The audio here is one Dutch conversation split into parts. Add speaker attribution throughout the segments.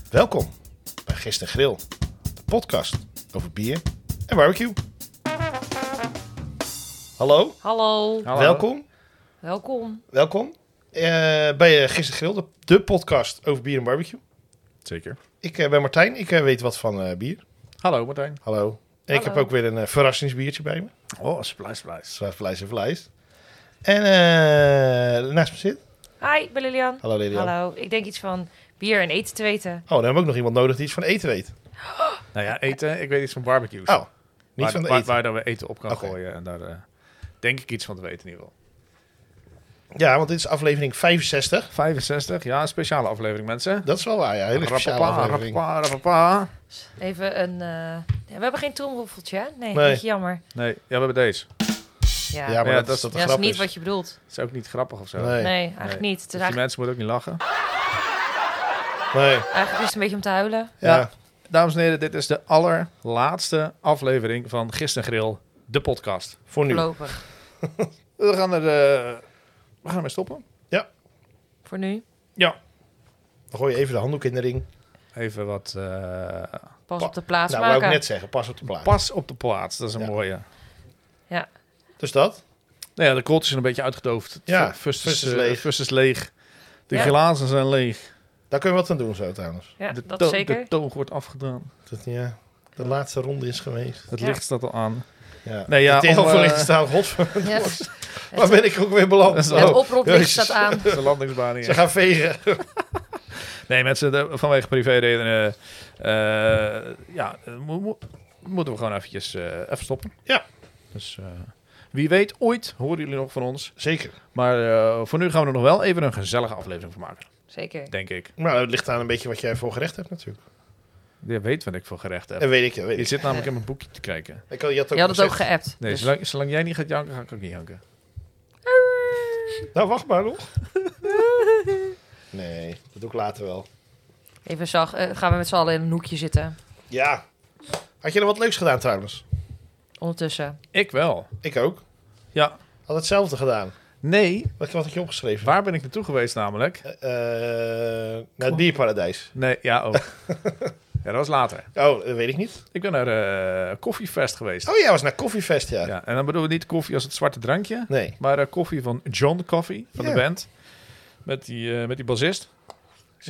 Speaker 1: Welkom bij Gist en Grill, de podcast over bier en barbecue. Hallo.
Speaker 2: Hallo.
Speaker 1: Welkom.
Speaker 2: Welkom.
Speaker 1: Bij Gist en Grill, de podcast over bier en barbecue.
Speaker 3: Zeker.
Speaker 1: Ik ben Martijn, ik weet wat van bier.
Speaker 3: Hallo Martijn.
Speaker 1: Hallo. En ik heb ook weer een verrassingsbiertje bij me.
Speaker 3: Oh, splijs.
Speaker 1: Vlijs. En naast me zit.
Speaker 2: Hi, ik ben Lilian.
Speaker 1: Hallo Lilian.
Speaker 2: Hallo. Ik denk iets van bier en eten te weten.
Speaker 1: Oh, dan hebben we ook nog iemand nodig die iets van eten weet.
Speaker 3: Nou ja, eten. Ik weet iets van barbecues.
Speaker 1: Oh, niet van de eten.
Speaker 3: Waar we eten op kan
Speaker 1: Oké.
Speaker 3: gooien. En daar denk ik iets van te weten in ieder geval.
Speaker 1: Ja, want dit is aflevering 65.
Speaker 3: 65, ja, een speciale aflevering mensen.
Speaker 1: Dat is wel waar, ja. Hele speciale aflevering.
Speaker 3: Rapapa.
Speaker 2: Even een... we hebben geen tromroffeltje, hè? Nee,
Speaker 1: Nee.
Speaker 2: beetje jammer.
Speaker 3: Nee, ja, we hebben deze.
Speaker 2: Ja,
Speaker 1: Ja, maar
Speaker 3: Ja,
Speaker 1: dat is dat de
Speaker 2: dat is
Speaker 1: grap
Speaker 2: niet
Speaker 1: is.
Speaker 2: wat je bedoelt.
Speaker 3: Dat is ook niet grappig of zo.
Speaker 1: Nee.
Speaker 2: Nee, eigenlijk niet. Het is
Speaker 3: Dus die
Speaker 2: eigenlijk,
Speaker 3: mensen moeten ook niet lachen.
Speaker 1: Nee.
Speaker 2: eigenlijk is het een beetje om te huilen.
Speaker 1: Ja.
Speaker 3: Dames en heren, dit is de allerlaatste aflevering van Gist en Grill, de podcast.
Speaker 1: Voor nu.
Speaker 2: Voorlopig.
Speaker 3: We gaan ermee stoppen.
Speaker 2: Voor nu.
Speaker 3: Ja.
Speaker 1: Dan gooi je even de handdoek in de ring.
Speaker 3: Even wat...
Speaker 2: Pas op de plaats
Speaker 1: Nou, wou ik
Speaker 2: maken.
Speaker 1: net zeggen. Pas op de plaats.
Speaker 3: pas op de plaats, dat is een
Speaker 1: Ja.
Speaker 3: mooie.
Speaker 1: Dus dat.
Speaker 3: Nou ja, de kooltjes zijn een beetje uitgedoofd.
Speaker 1: Ja,
Speaker 3: Fust
Speaker 1: fust is leeg.
Speaker 3: Fust is leeg. De
Speaker 2: Ja.
Speaker 3: glazen zijn leeg.
Speaker 1: Daar kun je wat aan doen zo trouwens.
Speaker 2: Ja,
Speaker 3: de
Speaker 2: dat zeker.
Speaker 3: De toog wordt afgedaan.
Speaker 1: Dat ja, de laatste ronde is geweest.
Speaker 3: Het
Speaker 2: Ja.
Speaker 3: licht staat al aan.
Speaker 1: Ja.
Speaker 3: Nee, ja,
Speaker 1: de tegelverlicht
Speaker 3: om,
Speaker 1: staan. Godver.
Speaker 2: Ja.
Speaker 1: Waar ben ik ook weer beland?
Speaker 3: Het
Speaker 2: Het
Speaker 1: Oh,
Speaker 2: oproeplicht
Speaker 1: Jezus.
Speaker 2: staat aan.
Speaker 3: De landingsbaan
Speaker 1: Ze
Speaker 3: hier.
Speaker 1: gaan vegen.
Speaker 3: Nee, mensen, vanwege privéredenen moeten we gewoon eventjes even stoppen.
Speaker 1: Ja.
Speaker 3: Dus wie weet, ooit horen jullie nog van ons.
Speaker 1: Zeker.
Speaker 3: Maar voor nu gaan we er nog wel even een gezellige aflevering van maken.
Speaker 2: Zeker.
Speaker 3: Denk ik.
Speaker 1: Maar het ligt aan een beetje wat jij voor gerecht hebt natuurlijk.
Speaker 3: Je weet wat ik voor gerecht heb.
Speaker 1: En weet ik, ja, weet
Speaker 3: Je
Speaker 1: ik.
Speaker 3: zit namelijk in mijn boekje te kijken.
Speaker 1: Je had het ook
Speaker 2: Je had het ook
Speaker 1: gezegd.
Speaker 2: geappt.
Speaker 3: Nee,
Speaker 2: dus-
Speaker 3: zolang jij niet gaat janken, ga ik ook niet janken.
Speaker 1: Nou, wacht maar nog. Nee, dat doe ik later wel.
Speaker 2: Even gaan we met z'n allen in een hoekje zitten.
Speaker 1: Ja. Had je er wat leuks gedaan trouwens?
Speaker 2: Ondertussen.
Speaker 3: Ik wel.
Speaker 1: Ik ook.
Speaker 3: Ja.
Speaker 1: Had hetzelfde gedaan.
Speaker 3: Nee,
Speaker 1: Wat had je opgeschreven?
Speaker 3: waar ben ik naartoe geweest namelijk?
Speaker 1: Naar het bierparadijs.
Speaker 3: Nee, ja ook. Ja, dat was later.
Speaker 1: Oh, dat weet ik niet.
Speaker 3: Ik ben naar Koffiefest geweest.
Speaker 1: Oh ja, was naar Koffiefest, ja.
Speaker 3: Ja, en dan bedoelen we niet koffie als het zwarte drankje,
Speaker 1: Nee.
Speaker 3: maar koffie van John Coffee, van
Speaker 1: Ja.
Speaker 3: de band. Met die bassist. Zo,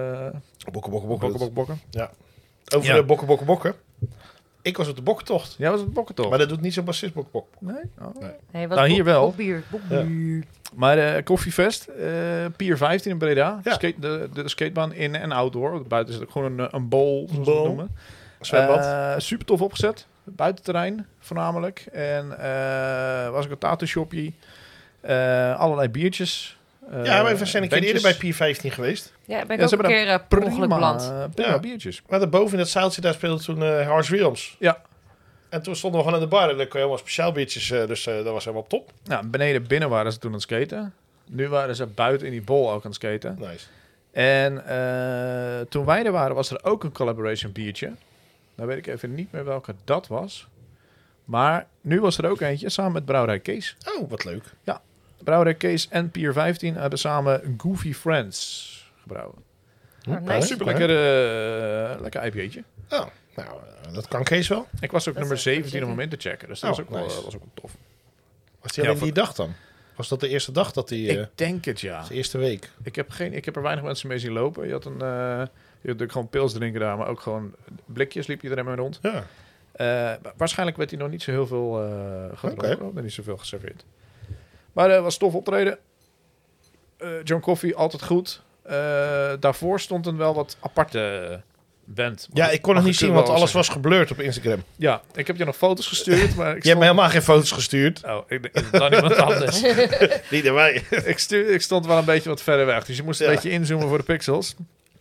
Speaker 1: Bokken.
Speaker 3: bokken.
Speaker 1: Over
Speaker 3: Ja.
Speaker 1: de bokken. Ik was op de bokkentocht.
Speaker 3: Ja, was het bokken toch?
Speaker 1: Maar dat doet niet zo'n bassist bokken.
Speaker 3: Nee? Oh.
Speaker 1: Nee.
Speaker 2: Nee, wat
Speaker 3: Nou, hier wel.
Speaker 2: Bokbier.
Speaker 3: Maar Koffiefest, Pier 15 in Breda.
Speaker 1: Ja.
Speaker 3: De skatebaan in- en outdoor. Buiten zit ook gewoon een bowl, zoals we
Speaker 1: bowl.
Speaker 3: het noemen.
Speaker 1: Zwembad.
Speaker 3: Super tof opgezet. Buitenterrein voornamelijk. En was ook een tattoo shopje. Allerlei biertjes.
Speaker 1: Ja, maar we zijn een keer eerder bij
Speaker 3: bandjes.
Speaker 1: Pier 15 geweest.
Speaker 2: Ja, ben ik
Speaker 3: Ja,
Speaker 2: ook
Speaker 3: ze
Speaker 2: een
Speaker 3: hebben
Speaker 2: keer per ongeluk beland.
Speaker 3: Prima
Speaker 1: Ja.
Speaker 3: biertjes.
Speaker 1: Maar daarboven in dat zaaltje, daar speelde toen Harsh Realms.
Speaker 3: Ja.
Speaker 1: En toen stonden we gewoon aan de bar. En dan kon je allemaal speciaal biertjes. Dus dat was helemaal top.
Speaker 3: Nou, binnen waren ze toen aan het skaten. Nu waren ze buiten in die bol ook aan het skaten.
Speaker 1: Nice.
Speaker 3: En toen wij er waren, was er ook een collaboration biertje. Nou weet ik even niet meer welke dat was. Maar nu was er ook eentje samen met Brouwerij Kees.
Speaker 1: Oh, wat leuk.
Speaker 3: Brouwerij Kees en Pier 15 hebben samen Goofy Friends gebrouwen.
Speaker 2: nice.
Speaker 3: Super lekker IPA'tje.
Speaker 1: Oh, nou, dat kan Kees wel.
Speaker 3: Ik was ook
Speaker 2: Dat
Speaker 3: nummer
Speaker 2: is
Speaker 3: 17 om
Speaker 2: zeker.
Speaker 3: hem in te checken. Dus dat
Speaker 1: Oh,
Speaker 3: was ook wel,
Speaker 1: nice.
Speaker 3: was ook wel tof.
Speaker 1: Was die
Speaker 3: Ja,
Speaker 1: alleen die dag dan? Was dat de eerste dag dat die...
Speaker 3: Ik denk het, ja.
Speaker 1: de eerste week?
Speaker 3: Ik heb er weinig mensen mee zien lopen. Je had natuurlijk gewoon pils drinken daar, maar ook gewoon blikjes liep je er mee rond.
Speaker 1: Ja.
Speaker 3: Waarschijnlijk werd hij nog niet zo heel veel gedronken.
Speaker 1: Oké.
Speaker 3: Of niet zoveel geserveerd. Maar het was tof optreden. John Coffee, altijd goed. Daarvoor stond een wel wat aparte band.
Speaker 1: Ja, ik kon het niet
Speaker 3: Mag ik
Speaker 1: zien,
Speaker 3: wel
Speaker 1: want alles
Speaker 3: zeggen.
Speaker 1: was geblurred op Instagram.
Speaker 3: Ja, ik heb je nog foto's gestuurd, maar ik
Speaker 1: Je hebt me helemaal geen foto's gestuurd.
Speaker 3: Oh, ik denk dan iemand anders.
Speaker 1: Niet naar mij.
Speaker 3: Ik stond wel een beetje wat verder weg, dus je moest een
Speaker 1: Ja.
Speaker 3: beetje inzoomen voor de pixels.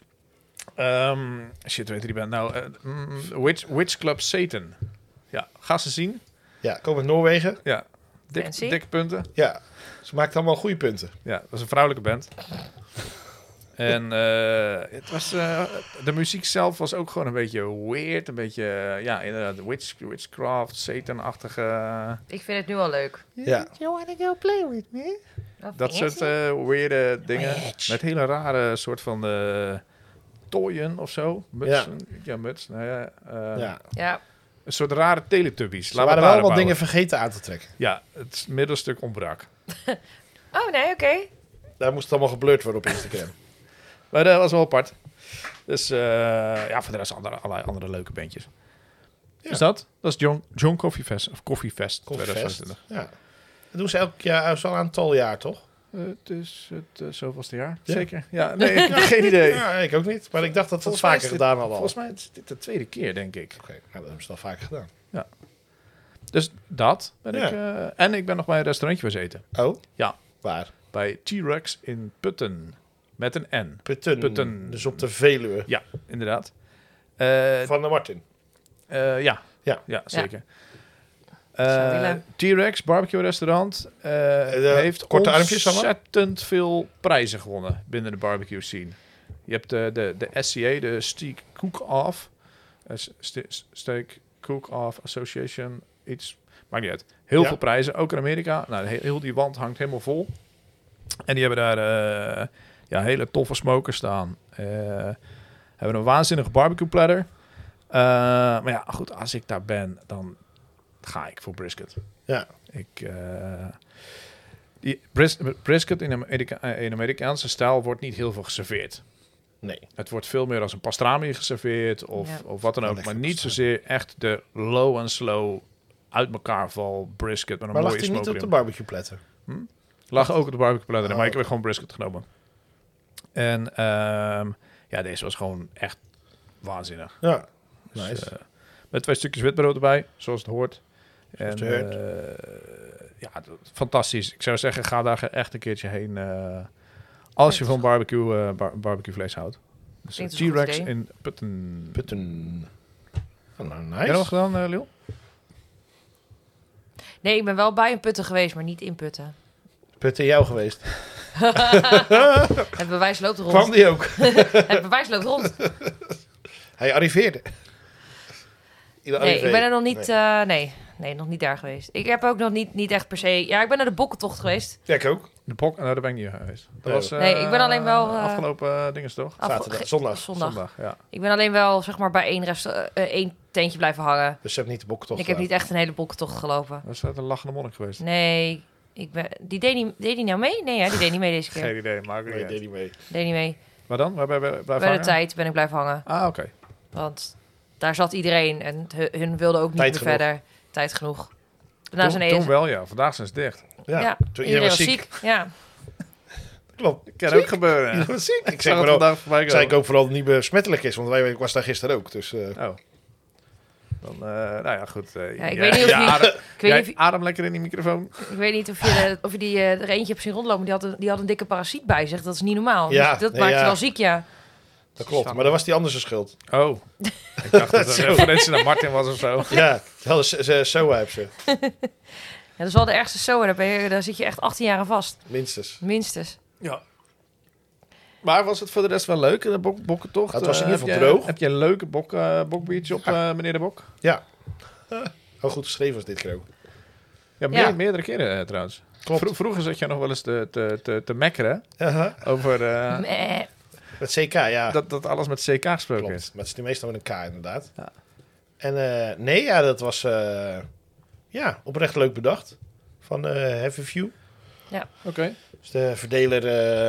Speaker 3: Shit, weet je die band nou? Witch Club Satan. Ja, ga ze zien.
Speaker 1: Ja, kom uit Noorwegen.
Speaker 3: Ja,
Speaker 2: Fancy.
Speaker 3: dikke punten.
Speaker 1: Ja, ze maakt allemaal goede punten.
Speaker 3: Ja, dat was een vrouwelijke band. En het was, de muziek zelf was ook gewoon een beetje weird. Een beetje, ja, inderdaad, witchcraft, Satan-achtige...
Speaker 2: Ik vind het nu al leuk.
Speaker 1: Ja.
Speaker 2: You wanna go play with me?
Speaker 3: Dat soort weirde dingen. Met hele rare soort van tooien of zo. Mutsen. Ja, muts. Nou ja,
Speaker 2: Ja.
Speaker 3: een soort rare Teletubbies.
Speaker 1: Er
Speaker 3: Laten we
Speaker 1: waren
Speaker 3: het
Speaker 1: wel wat
Speaker 3: daarop
Speaker 1: dingen
Speaker 3: houden.
Speaker 1: vergeten aan te trekken.
Speaker 3: Ja, het middelstuk ontbrak.
Speaker 2: Oh, nee, oké.
Speaker 1: Daar moest het allemaal geblurred worden op Instagram.
Speaker 3: Maar dat was wel apart. Dus voor de rest allerlei andere leuke bandjes.
Speaker 1: Ja.
Speaker 3: Dus dat is John Coffee Fest. Of Coffee Fest
Speaker 1: Koffiefest.
Speaker 3: 2025.
Speaker 1: Ja. Dat doen ze elk jaar, zo'n aantal jaar, toch?
Speaker 3: Het is het zoveelste jaar.
Speaker 1: Ja.
Speaker 3: Zeker. Ja, nee, ik heb geen idee.
Speaker 1: Ja, ik ook niet. Maar ik dacht dat we het
Speaker 3: Volgens mij
Speaker 1: vaker
Speaker 3: is dit-
Speaker 1: gedaan hadden al.
Speaker 3: Volgens mij is dit de tweede keer, denk ik.
Speaker 1: Oké, nou, dat hebben ze al vaker gedaan.
Speaker 3: Dus dat ben
Speaker 1: Ja.
Speaker 3: ik. En ik ben nog bij een restaurantje gezeten.
Speaker 1: Oh?
Speaker 3: Ja.
Speaker 1: Waar?
Speaker 3: Bij T-Rex in Putten. Met een N.
Speaker 1: Putten.
Speaker 3: Putten.
Speaker 1: Dus op de Veluwe.
Speaker 3: Ja, inderdaad.
Speaker 1: Van de Martin.
Speaker 3: Ja.
Speaker 1: Ja.
Speaker 3: Ja, zeker.
Speaker 2: Zou willen.
Speaker 3: T-Rex barbecue restaurant heeft
Speaker 1: korte armpjes allemaal?
Speaker 3: ontzettend veel prijzen gewonnen binnen de barbecue scene. Je hebt de SCA, de Steak Cook-Off. Steak Cook-Off Association. Iets, maakt niet uit. Heel
Speaker 1: Ja.
Speaker 3: veel prijzen, ook in Amerika. Nou, heel die wand hangt helemaal vol. En die hebben daar hele toffe smokers staan. Hebben een waanzinnige barbecue platter. Maar ja, goed, als ik daar ben, dan ga ik voor brisket.
Speaker 1: Ja.
Speaker 3: Die brisket in Amerikaanse stijl wordt niet heel veel geserveerd.
Speaker 1: Nee.
Speaker 3: Het wordt veel meer als een pastrami geserveerd of wat dan ook.
Speaker 1: Lekker
Speaker 3: Maar niet
Speaker 1: pastrami.
Speaker 3: zozeer echt de low en slow uit elkaar val brisket met een
Speaker 1: Maar lag
Speaker 3: mooie
Speaker 1: hij niet
Speaker 3: smoker
Speaker 1: op de
Speaker 3: in.
Speaker 1: barbecue platter?
Speaker 3: Lag ook op de barbecue platter,
Speaker 1: Oh.
Speaker 3: maar ik heb gewoon brisket genomen. En deze was gewoon echt waanzinnig.
Speaker 1: Ja.
Speaker 3: Dus,
Speaker 1: Nice.
Speaker 3: met 2 stukjes witbrood erbij, zoals het hoort. En
Speaker 1: het hoort.
Speaker 3: fantastisch. Ik zou zeggen, ga daar echt een keertje heen als je van barbecue vlees houdt. Dus
Speaker 2: Klinkt als een goed
Speaker 3: T-Rex
Speaker 2: idee.
Speaker 3: in Putten.
Speaker 1: Putten. Oh, nou,
Speaker 3: Heb je dat nog
Speaker 1: nice.
Speaker 3: gedaan, Liel?
Speaker 2: Nee, ik ben wel bij een Putten geweest, maar niet in Putten.
Speaker 1: Putten jou geweest.
Speaker 2: Het bewijs loopt rond.
Speaker 1: Kwam die ook?
Speaker 2: Het bewijs loopt rond.
Speaker 1: Hij arriveerde.
Speaker 2: Nee, ik ben er nog niet... nee, nog niet daar geweest. Ik heb ook nog niet echt per se... Ja, ik ben naar de Bokkentocht geweest.
Speaker 1: Ja, ik ook.
Speaker 3: De Pok, daar ben ik niet geweest. Dat
Speaker 1: Nee.
Speaker 3: was,
Speaker 2: Nee, ik ben alleen wel,
Speaker 3: afgelopen dinges toch?
Speaker 1: Zaterdag, zondag.
Speaker 3: Zondag, ja.
Speaker 2: Ik ben alleen wel, zeg maar, bij één tentje blijven hangen.
Speaker 1: Dus je hebt niet de bokken toch
Speaker 2: Ik heb niet echt een hele Bokkentocht gelopen.
Speaker 3: Was dat een lachende monnik geweest?
Speaker 2: Nee, die deed die nou mee? Nee, hè, die deed niet mee deze keer.
Speaker 3: Geen idee, maar
Speaker 1: Nee, deed niet mee.
Speaker 2: Deed niet mee.
Speaker 3: Maar dan? Waar ben je blijven
Speaker 2: Bij de
Speaker 3: hangen?
Speaker 2: tijd ben ik blijven hangen.
Speaker 3: Ah, oké.
Speaker 2: Want daar zat iedereen en hun wilden ook niet
Speaker 1: Tijd
Speaker 2: meer
Speaker 1: genoeg.
Speaker 2: verder. Tijd genoeg. Daarna zijn
Speaker 3: Toen wel, ja. Vandaag zijn ze dicht.
Speaker 1: Ja, toen
Speaker 2: iedereen was ziek. Ja.
Speaker 1: Klopt.
Speaker 3: Dat kan ook gebeuren.
Speaker 1: Iedereen was ziek. Ik
Speaker 3: Ik
Speaker 1: zeg
Speaker 3: zag het
Speaker 1: maar ook,
Speaker 3: vandaag voorbij
Speaker 1: zei ik
Speaker 3: komen.
Speaker 1: ook vooral dat het niet besmettelijk is. Want ik was daar gisteren ook. Dus
Speaker 3: Oh. Dan, nou ja, goed.
Speaker 2: Ik weet niet of je- Ik weet niet of je-
Speaker 3: adem lekker in die microfoon.
Speaker 2: Ik weet niet of je die er eentje hebt zien rondlopen. Die had een dikke parasiet bij zich. Dat is niet normaal.
Speaker 1: Ja,
Speaker 2: Dus dat
Speaker 1: nee,
Speaker 2: maakt je
Speaker 1: ja.
Speaker 2: wel ziek, ja.
Speaker 1: dat klopt. Maar dat was die andere zijn schuld.
Speaker 3: Oh. Ik dacht dat het een referentie naar Martin was of zo.
Speaker 1: Ja, ze SOA heb ze.
Speaker 2: Ja, dat is wel de ergste SOA. Daar zit je echt 18 jaar aan vast.
Speaker 1: Minstens.
Speaker 2: Minstens.
Speaker 3: Ja. Maar was het voor de rest wel leuk, de bokkentocht?
Speaker 1: Het was in ieder geval
Speaker 3: Heb je-
Speaker 1: droog.
Speaker 3: Heb je een leuke bokbiertje op, meneer de Bok?
Speaker 1: Ja. Heel goed geschreven was dit keer ook.
Speaker 3: Ja,
Speaker 2: Ja.
Speaker 3: meerdere keren trouwens.
Speaker 1: Klopt.
Speaker 3: Vroeger zat je nog wel eens te mekkeren
Speaker 1: Aha.
Speaker 3: over
Speaker 2: Meh.
Speaker 1: Met CK, ja.
Speaker 3: dat alles met CK gesproken
Speaker 1: Klopt.
Speaker 3: is.
Speaker 1: Maar het is meestal met een K inderdaad.
Speaker 3: Ja.
Speaker 1: En nee, ja, dat was oprecht leuk bedacht. Van Have a View.
Speaker 3: Oké.
Speaker 1: Dus de verdeler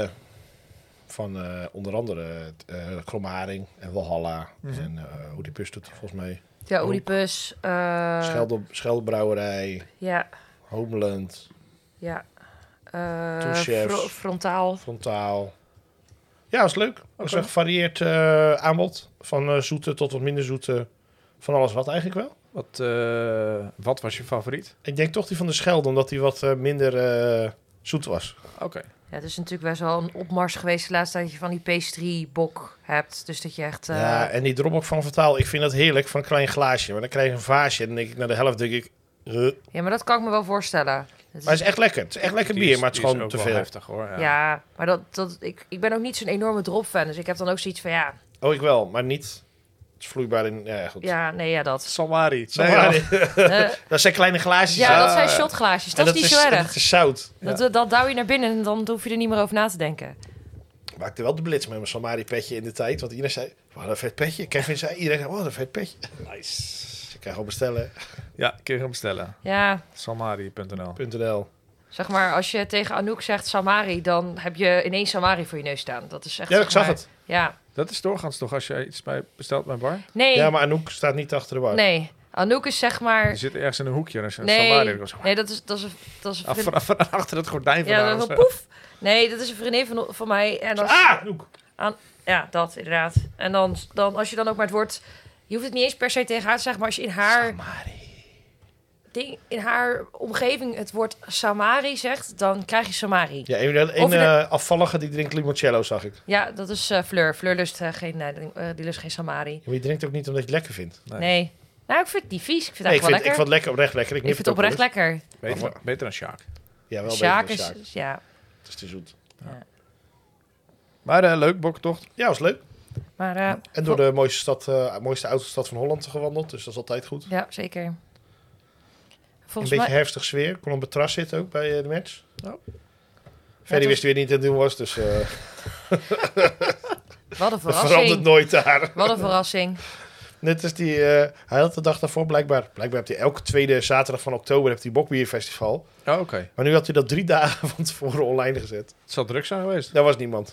Speaker 1: van onder andere Kromme Haring en Walhalla.
Speaker 3: Mhm.
Speaker 1: En hoe die bus doet hij volgens mij.
Speaker 2: Ja, Oedipus.
Speaker 1: Scheldebrouwerij,
Speaker 2: Ja,
Speaker 1: Homeland,
Speaker 2: ja.
Speaker 1: Two Chefs.
Speaker 2: Frontaal.
Speaker 1: Frontaal. Ja, was leuk. Het was
Speaker 3: Oké.
Speaker 1: een gevarieerd aanbod. Van zoete tot wat minder zoete. Van alles wat eigenlijk wel.
Speaker 3: Wat was je favoriet?
Speaker 1: Ik denk toch die van de Schelde, omdat die wat minder zoet was.
Speaker 3: Oké.
Speaker 2: Ja, het is natuurlijk best wel een opmars geweest de laatste tijd dat je van die pastry-bok hebt. Dus dat je echt...
Speaker 1: Ja, en die drop ook van Frontaal, ik vind dat heerlijk van een klein glaasje. Maar dan krijg je een vaasje en dan denk ik na de helft denk ik...
Speaker 2: Ja, maar dat kan ik me wel voorstellen. Het
Speaker 1: Maar het is echt lekker. Het is echt lekker bier, maar het is gewoon te veel.
Speaker 3: heftig hoor. Ja.
Speaker 2: Ja, maar ik ben ook niet zo'n enorme drop-fan. Dus ik heb dan ook zoiets van, ja...
Speaker 1: Oh, ik wel, maar niet... Het is vloeibaar in... Ja, goed.
Speaker 2: Ja, nee, ja, dat.
Speaker 3: Salmari.
Speaker 1: Nee,
Speaker 2: Eh,
Speaker 1: dat zijn kleine glaasjes.
Speaker 2: ja,
Speaker 1: hè?
Speaker 2: dat zijn shotglaasjes. Dat
Speaker 1: En
Speaker 2: is niet zo
Speaker 1: en
Speaker 2: erg.
Speaker 1: dat is zout.
Speaker 2: Dat douw je naar binnen en dan hoef je er niet meer over na te denken.
Speaker 1: maakte wel de blitz met mijn Salmari petje in de tijd. Want iedereen zei, wat een vet petje. Kevin zei, iedereen zei, wat een vet petje.
Speaker 3: Nice.
Speaker 1: Dus je kan gewoon bestellen.
Speaker 3: Ja, kun je hem bestellen.
Speaker 2: Ja.
Speaker 3: Salmari.nl.
Speaker 1: .nl.
Speaker 2: Zeg maar, als je tegen Anouk zegt Salmari, dan heb je ineens Salmari voor je neus staan. Dat is echt,
Speaker 1: Ja, ik zag het.
Speaker 2: Ja.
Speaker 3: Dat is doorgaans toch als je iets bestelt bij bar?
Speaker 2: Nee.
Speaker 1: Ja, maar Anouk staat niet achter de bar.
Speaker 2: Nee. Anouk is zeg maar...
Speaker 3: Die zit ergens in een hoekje. En als je
Speaker 2: Nee,
Speaker 3: Salmari was
Speaker 2: nee, dat is een vriendin...
Speaker 3: van achter het gordijn
Speaker 2: Ja,
Speaker 3: vandaan.
Speaker 2: dat is een poef. Nee, dat is een vriendin van mij. En als...
Speaker 1: Anouk!
Speaker 2: Ja, dat inderdaad. En dan als je dan ook maar het woord... Je hoeft het niet eens per se tegen haar te zeggen, maar als je in haar omgeving het woord Samari zegt, dan krijg je Samari.
Speaker 1: Ja, een afvallige die drinkt limoncello, zag ik.
Speaker 2: Ja, dat is Fleur. Fleur lust die lust geen Samari.
Speaker 1: Ja, maar je drinkt ook niet omdat je het lekker vindt.
Speaker 2: Nee. Nou, ik vind het niet vies. Ik vind het
Speaker 1: Nee, ik
Speaker 2: eigenlijk
Speaker 1: vind
Speaker 2: wel
Speaker 1: het oprecht lekker.
Speaker 2: Ik vind het oprecht lekker.
Speaker 3: Beter dan Sjaak.
Speaker 1: Ja, wel
Speaker 2: Sjaak
Speaker 1: beter
Speaker 2: is...
Speaker 1: dan Sjaak.
Speaker 2: Ja.
Speaker 1: Het is te zoet.
Speaker 2: Ja.
Speaker 3: Maar leuk, boktocht.
Speaker 1: Ja, was leuk.
Speaker 2: Maar,
Speaker 1: En door de mooiste autostad van Holland gewandeld. Dus dat is altijd goed.
Speaker 2: Ja, zeker.
Speaker 1: Een
Speaker 2: Volgens
Speaker 1: beetje
Speaker 2: mij...
Speaker 1: herfstig sfeer. Kon op het terras zitten ook bij de match.
Speaker 3: Oh.
Speaker 1: Ferry
Speaker 2: Ja,
Speaker 1: wist weer niet aan het doen was. Dus
Speaker 2: Wat een
Speaker 1: dat verandert
Speaker 2: verrassing.
Speaker 1: nooit daar.
Speaker 2: Wat een verrassing.
Speaker 1: Net als die... hij had de dag daarvoor blijkbaar heeft hij elke tweede zaterdag van oktober heeft hij Bokbierfestival.
Speaker 3: Oh, oké.
Speaker 1: Maar nu had hij dat 3 dagen van tevoren online gezet.
Speaker 3: Het zal druk zijn geweest.
Speaker 1: Daar was niemand.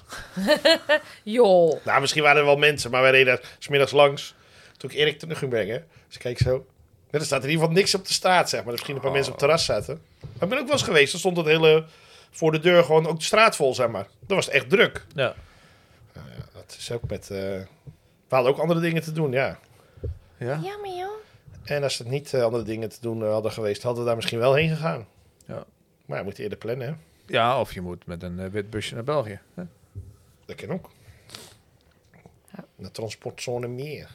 Speaker 2: Joh.
Speaker 1: Nou, misschien waren er wel mensen, maar wij reden daar 's middags langs. Toen ik Erik terug ging brengen. Dus ik keek zo. Er staat in ieder geval niks op de straat, zeg maar. Er misschien een paar mensen op het terras zaten. Maar ik ben ook wel eens geweest. Er stond het hele... Voor de deur gewoon ook de straat vol, zeg maar. Dan was het echt druk.
Speaker 3: Ja.
Speaker 1: Nou ja, dat is ook met... we hadden ook andere dingen te doen, ja.
Speaker 3: Ja?
Speaker 2: Ja, maar joh.
Speaker 1: En als het niet andere dingen te doen hadden geweest... hadden we daar misschien wel heen gegaan.
Speaker 3: Ja.
Speaker 1: Maar je moet eerder plannen, hè.
Speaker 3: Ja, of je moet met een wit busje naar België. Hè?
Speaker 1: Dat kan ook.
Speaker 2: Ja.
Speaker 1: De transportzone meer.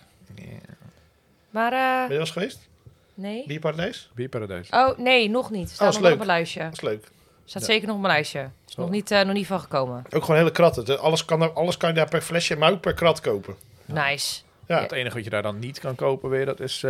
Speaker 2: Maar,
Speaker 1: Ben je wel eens geweest?
Speaker 2: nee.
Speaker 1: Bierparadijs?
Speaker 3: Bierparadijs.
Speaker 2: Oh, nee, nog niet. Staat
Speaker 1: is
Speaker 2: nog
Speaker 1: leuk.
Speaker 2: op mijn lijstje.
Speaker 1: Dat is leuk.
Speaker 2: Staat
Speaker 3: Ja.
Speaker 2: zeker nog op mijn lijstje. Is nog niet van gekomen.
Speaker 1: Ook gewoon hele kratten. Alles kan je daar per flesje, maar ook per krat kopen.
Speaker 2: Nice.
Speaker 1: Ja,
Speaker 3: Het enige wat je daar dan niet kan kopen weer, dat is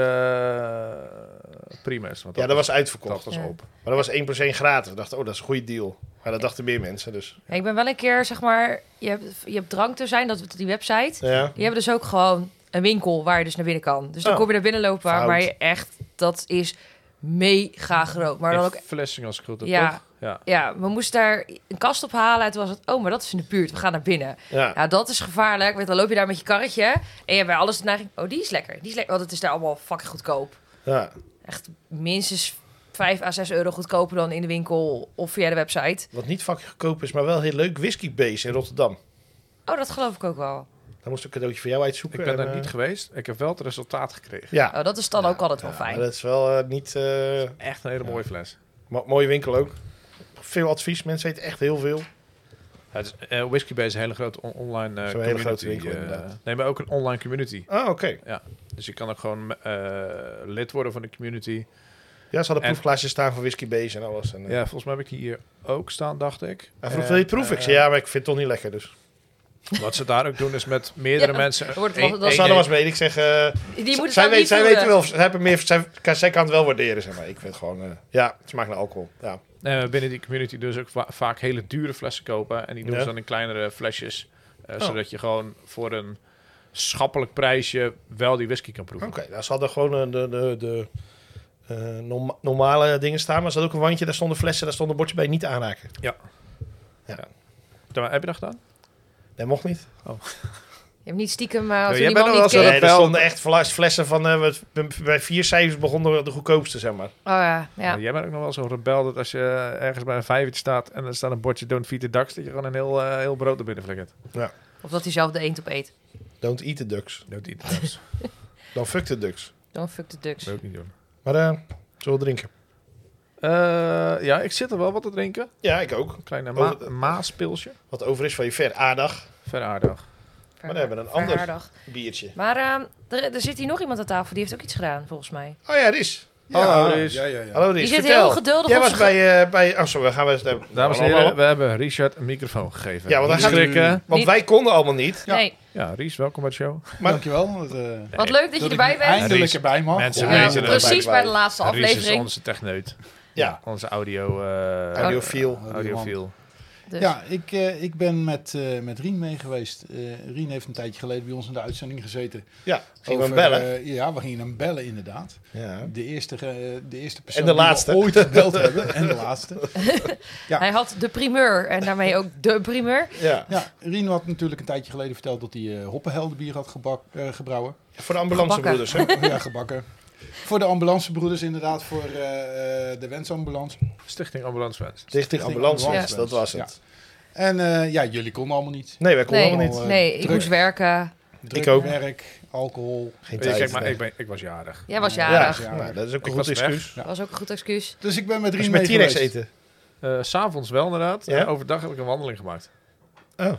Speaker 3: Primus. Want
Speaker 1: ja dat was uitverkocht.
Speaker 3: dat was
Speaker 2: Ja.
Speaker 3: op.
Speaker 1: Maar dat was 1 + 1 gratis. Ik dacht, oh, dat is een goede deal. Maar dat dachten meer mensen, dus...
Speaker 2: Ja, ik ben wel een keer, zeg maar... Je hebt drank te zijn, dat die website.
Speaker 1: Ja.
Speaker 2: Die hebben dus ook gewoon een winkel waar je dus naar binnen kan. Dus dan
Speaker 1: Oh.
Speaker 2: kom je naar binnen lopen,
Speaker 1: Fout.
Speaker 2: maar je echt... Dat is mega groot. Maar dan ook...
Speaker 3: Flessing als ik goed heb,
Speaker 2: Ja.
Speaker 3: toch? Ja.
Speaker 2: Ja, we moesten daar een kast ophalen. En toen was het, oh, maar dat is in de buurt. We gaan naar binnen.
Speaker 1: Ja.
Speaker 2: Ja, dat is gevaarlijk. Want dan loop je daar met je karretje. En je hebt bij alles de neiging, oh, die is lekker. Die is lekker. Want het is daar allemaal fucking goedkoop.
Speaker 1: Ja.
Speaker 2: Echt minstens 5 à 6 euro goedkoper dan in de winkel of via de website.
Speaker 1: Wat niet fucking goedkoop is, maar wel heel leuk. Whisky Base in Rotterdam.
Speaker 2: Oh, dat geloof ik ook wel.
Speaker 1: Daar moest ik een cadeautje voor jou uitzoeken.
Speaker 3: Ik ben
Speaker 1: en,
Speaker 3: daar niet geweest. Ik heb wel het resultaat gekregen.
Speaker 1: Ja.
Speaker 2: Oh, dat is dan ook altijd wel
Speaker 1: Maar
Speaker 2: fijn.
Speaker 1: dat is wel niet...
Speaker 3: Echt een hele mooie fles.
Speaker 1: mooie winkel ook. Veel advies. Mensen weten echt heel veel.
Speaker 3: Het is, Whiskey is een hele grote online
Speaker 1: Zo'n
Speaker 3: community.
Speaker 1: hele grote winkel, inderdaad.
Speaker 3: Nee, maar ook een online community.
Speaker 1: Ah, oké.
Speaker 3: Dus je kan ook gewoon lid worden van de community.
Speaker 1: Ja, ze hadden
Speaker 3: En-
Speaker 1: proefglaasjes staan van Whisky Base en alles. En,
Speaker 3: Ja, volgens mij heb ik hier ook staan, dacht ik.
Speaker 1: Hij vroeg, wil je het proeven? Ik zei, ja, maar ik vind het toch niet lekker, dus.
Speaker 3: Wat ze daar ook doen is met meerdere
Speaker 2: Ja,
Speaker 3: mensen.
Speaker 2: dan wordt het
Speaker 3: één-
Speaker 2: wel-
Speaker 3: één-
Speaker 1: Dat zou er was mee. Ik zeg,
Speaker 2: Die moeten
Speaker 1: zij,
Speaker 2: zelf niet
Speaker 1: zij
Speaker 2: voelen.
Speaker 1: weten wel, zij kan het wel waarderen, zeg maar. Ik vind gewoon, ja, het smaakt naar alcohol. Ja.
Speaker 3: binnen die community dus ook vaak hele dure flessen kopen. En die doen
Speaker 1: Ja.
Speaker 3: ze dan in kleinere flesjes. Zodat je gewoon voor een schappelijk prijsje wel die whisky kan proeven.
Speaker 1: Oké, nou, ze hadden gewoon de normale dingen staan, maar ze hadden ook een wandje, daar stonden flessen, daar stond een bordje bij, niet aanraken.
Speaker 3: Heb je dat gedaan?
Speaker 1: Dat mocht niet.
Speaker 2: Je hebt niet stiekem, als
Speaker 3: jij
Speaker 2: er
Speaker 3: bent
Speaker 2: iemand
Speaker 3: nog
Speaker 2: niet
Speaker 3: wel zo
Speaker 2: keek.
Speaker 1: Nee, er
Speaker 3: Rebel-
Speaker 1: stonden echt flessen van, bij 4 cijfers begonnen de goedkoopste, zeg maar.
Speaker 2: Oh ja, ja.
Speaker 3: Jij bent ook nog wel zo rebel dat als je ergens bij een vijvertje staat en er staat een bordje Don't Feed the Ducks, dat je gewoon een heel brood naar binnen flikkert.
Speaker 2: Of dat hij zelf de eend op eet.
Speaker 1: Don't eat the ducks.
Speaker 3: Don't eat the ducks.
Speaker 1: Dan fuck the ducks.
Speaker 2: Don't fuck the ducks.
Speaker 3: Dat wil ik niet doen.
Speaker 1: Maar, zullen we drinken?
Speaker 3: Ja, ik zit er wel wat te drinken.
Speaker 1: Ja, ik ook.
Speaker 3: Een kleine
Speaker 1: Oh,
Speaker 3: maaspilsje.
Speaker 1: Wat over is van je verjaardag.
Speaker 3: Verder aardig.
Speaker 1: Maar we hebben een ander
Speaker 2: Verjaardag.
Speaker 1: biertje.
Speaker 2: Maar er zit hier nog iemand aan tafel, die heeft ook iets gedaan, volgens mij.
Speaker 1: Oh ja, Ries.
Speaker 3: Hallo, Ries.
Speaker 4: Ja.
Speaker 1: Hallo Ries,
Speaker 2: Die zit
Speaker 1: vertel.
Speaker 2: heel geduldig
Speaker 1: Jij
Speaker 2: op
Speaker 1: was
Speaker 2: zijn
Speaker 1: bij... Oh, sorry, gaan we eens...
Speaker 3: Dames en heren, we hebben Richard een microfoon gegeven.
Speaker 1: Ja, want hij
Speaker 3: Niet
Speaker 1: gaat-
Speaker 3: schrikken.
Speaker 1: Want
Speaker 2: Niet-
Speaker 1: wij konden allemaal niet.
Speaker 4: Ja.
Speaker 2: Nee,
Speaker 3: Ja, Ries, welkom bij de show.
Speaker 1: Maar-
Speaker 4: Dankjewel.
Speaker 2: wat leuk dat je erbij bent.
Speaker 4: Eindelijk
Speaker 3: Ries,
Speaker 4: erbij mag.
Speaker 3: mensen
Speaker 2: Ja,
Speaker 3: weten het.
Speaker 2: precies bij de laatste
Speaker 3: Ries is
Speaker 2: aflevering.
Speaker 3: onze techneut.
Speaker 1: Ja.
Speaker 3: Onze audio...
Speaker 1: Audiofiel.
Speaker 3: audiofiel.
Speaker 2: Dus.
Speaker 4: Ja, ik ben met Rien mee geweest. Rien heeft een tijdje geleden bij ons in de uitzending gezeten.
Speaker 1: Ja, gingen we hem bellen.
Speaker 4: Ja, we gingen hem bellen inderdaad.
Speaker 1: Ja.
Speaker 4: De eerste persoon
Speaker 1: en de laatste.
Speaker 4: die we ooit gebeld hebben. En de laatste.
Speaker 2: Ja. Hij had de primeur en daarmee ook de primeur.
Speaker 1: Ja.
Speaker 4: Rien had natuurlijk een tijdje geleden verteld dat hij hoppenheldenbier had gebrouwen.
Speaker 1: Voor de ambulancebroeders, hè?
Speaker 4: Ja, gebakken. Voor de ambulancebroeders inderdaad, voor de Wensambulance.
Speaker 3: Stichting Ambulance Wens.
Speaker 1: Stichting Ambulance, dat was het.
Speaker 4: Ja. En jullie konden allemaal niet.
Speaker 1: Nee, wij konden allemaal niet.
Speaker 2: Nee, ik moest werken.
Speaker 4: Druk,
Speaker 1: ik ook.
Speaker 4: werk, alcohol.
Speaker 3: Geen tijd. Kijk, maar ik was jarig.
Speaker 2: Jij was jarig.
Speaker 1: Ja, nou, dat is ook een goed excuus.
Speaker 2: Dat was ook een goed excuus.
Speaker 4: Dus ik ben met Rien
Speaker 1: met
Speaker 4: mee
Speaker 1: T-Rex eten?
Speaker 3: 's Avonds wel inderdaad.
Speaker 1: Ja?
Speaker 3: Overdag heb ik een wandeling gemaakt.
Speaker 1: Oh.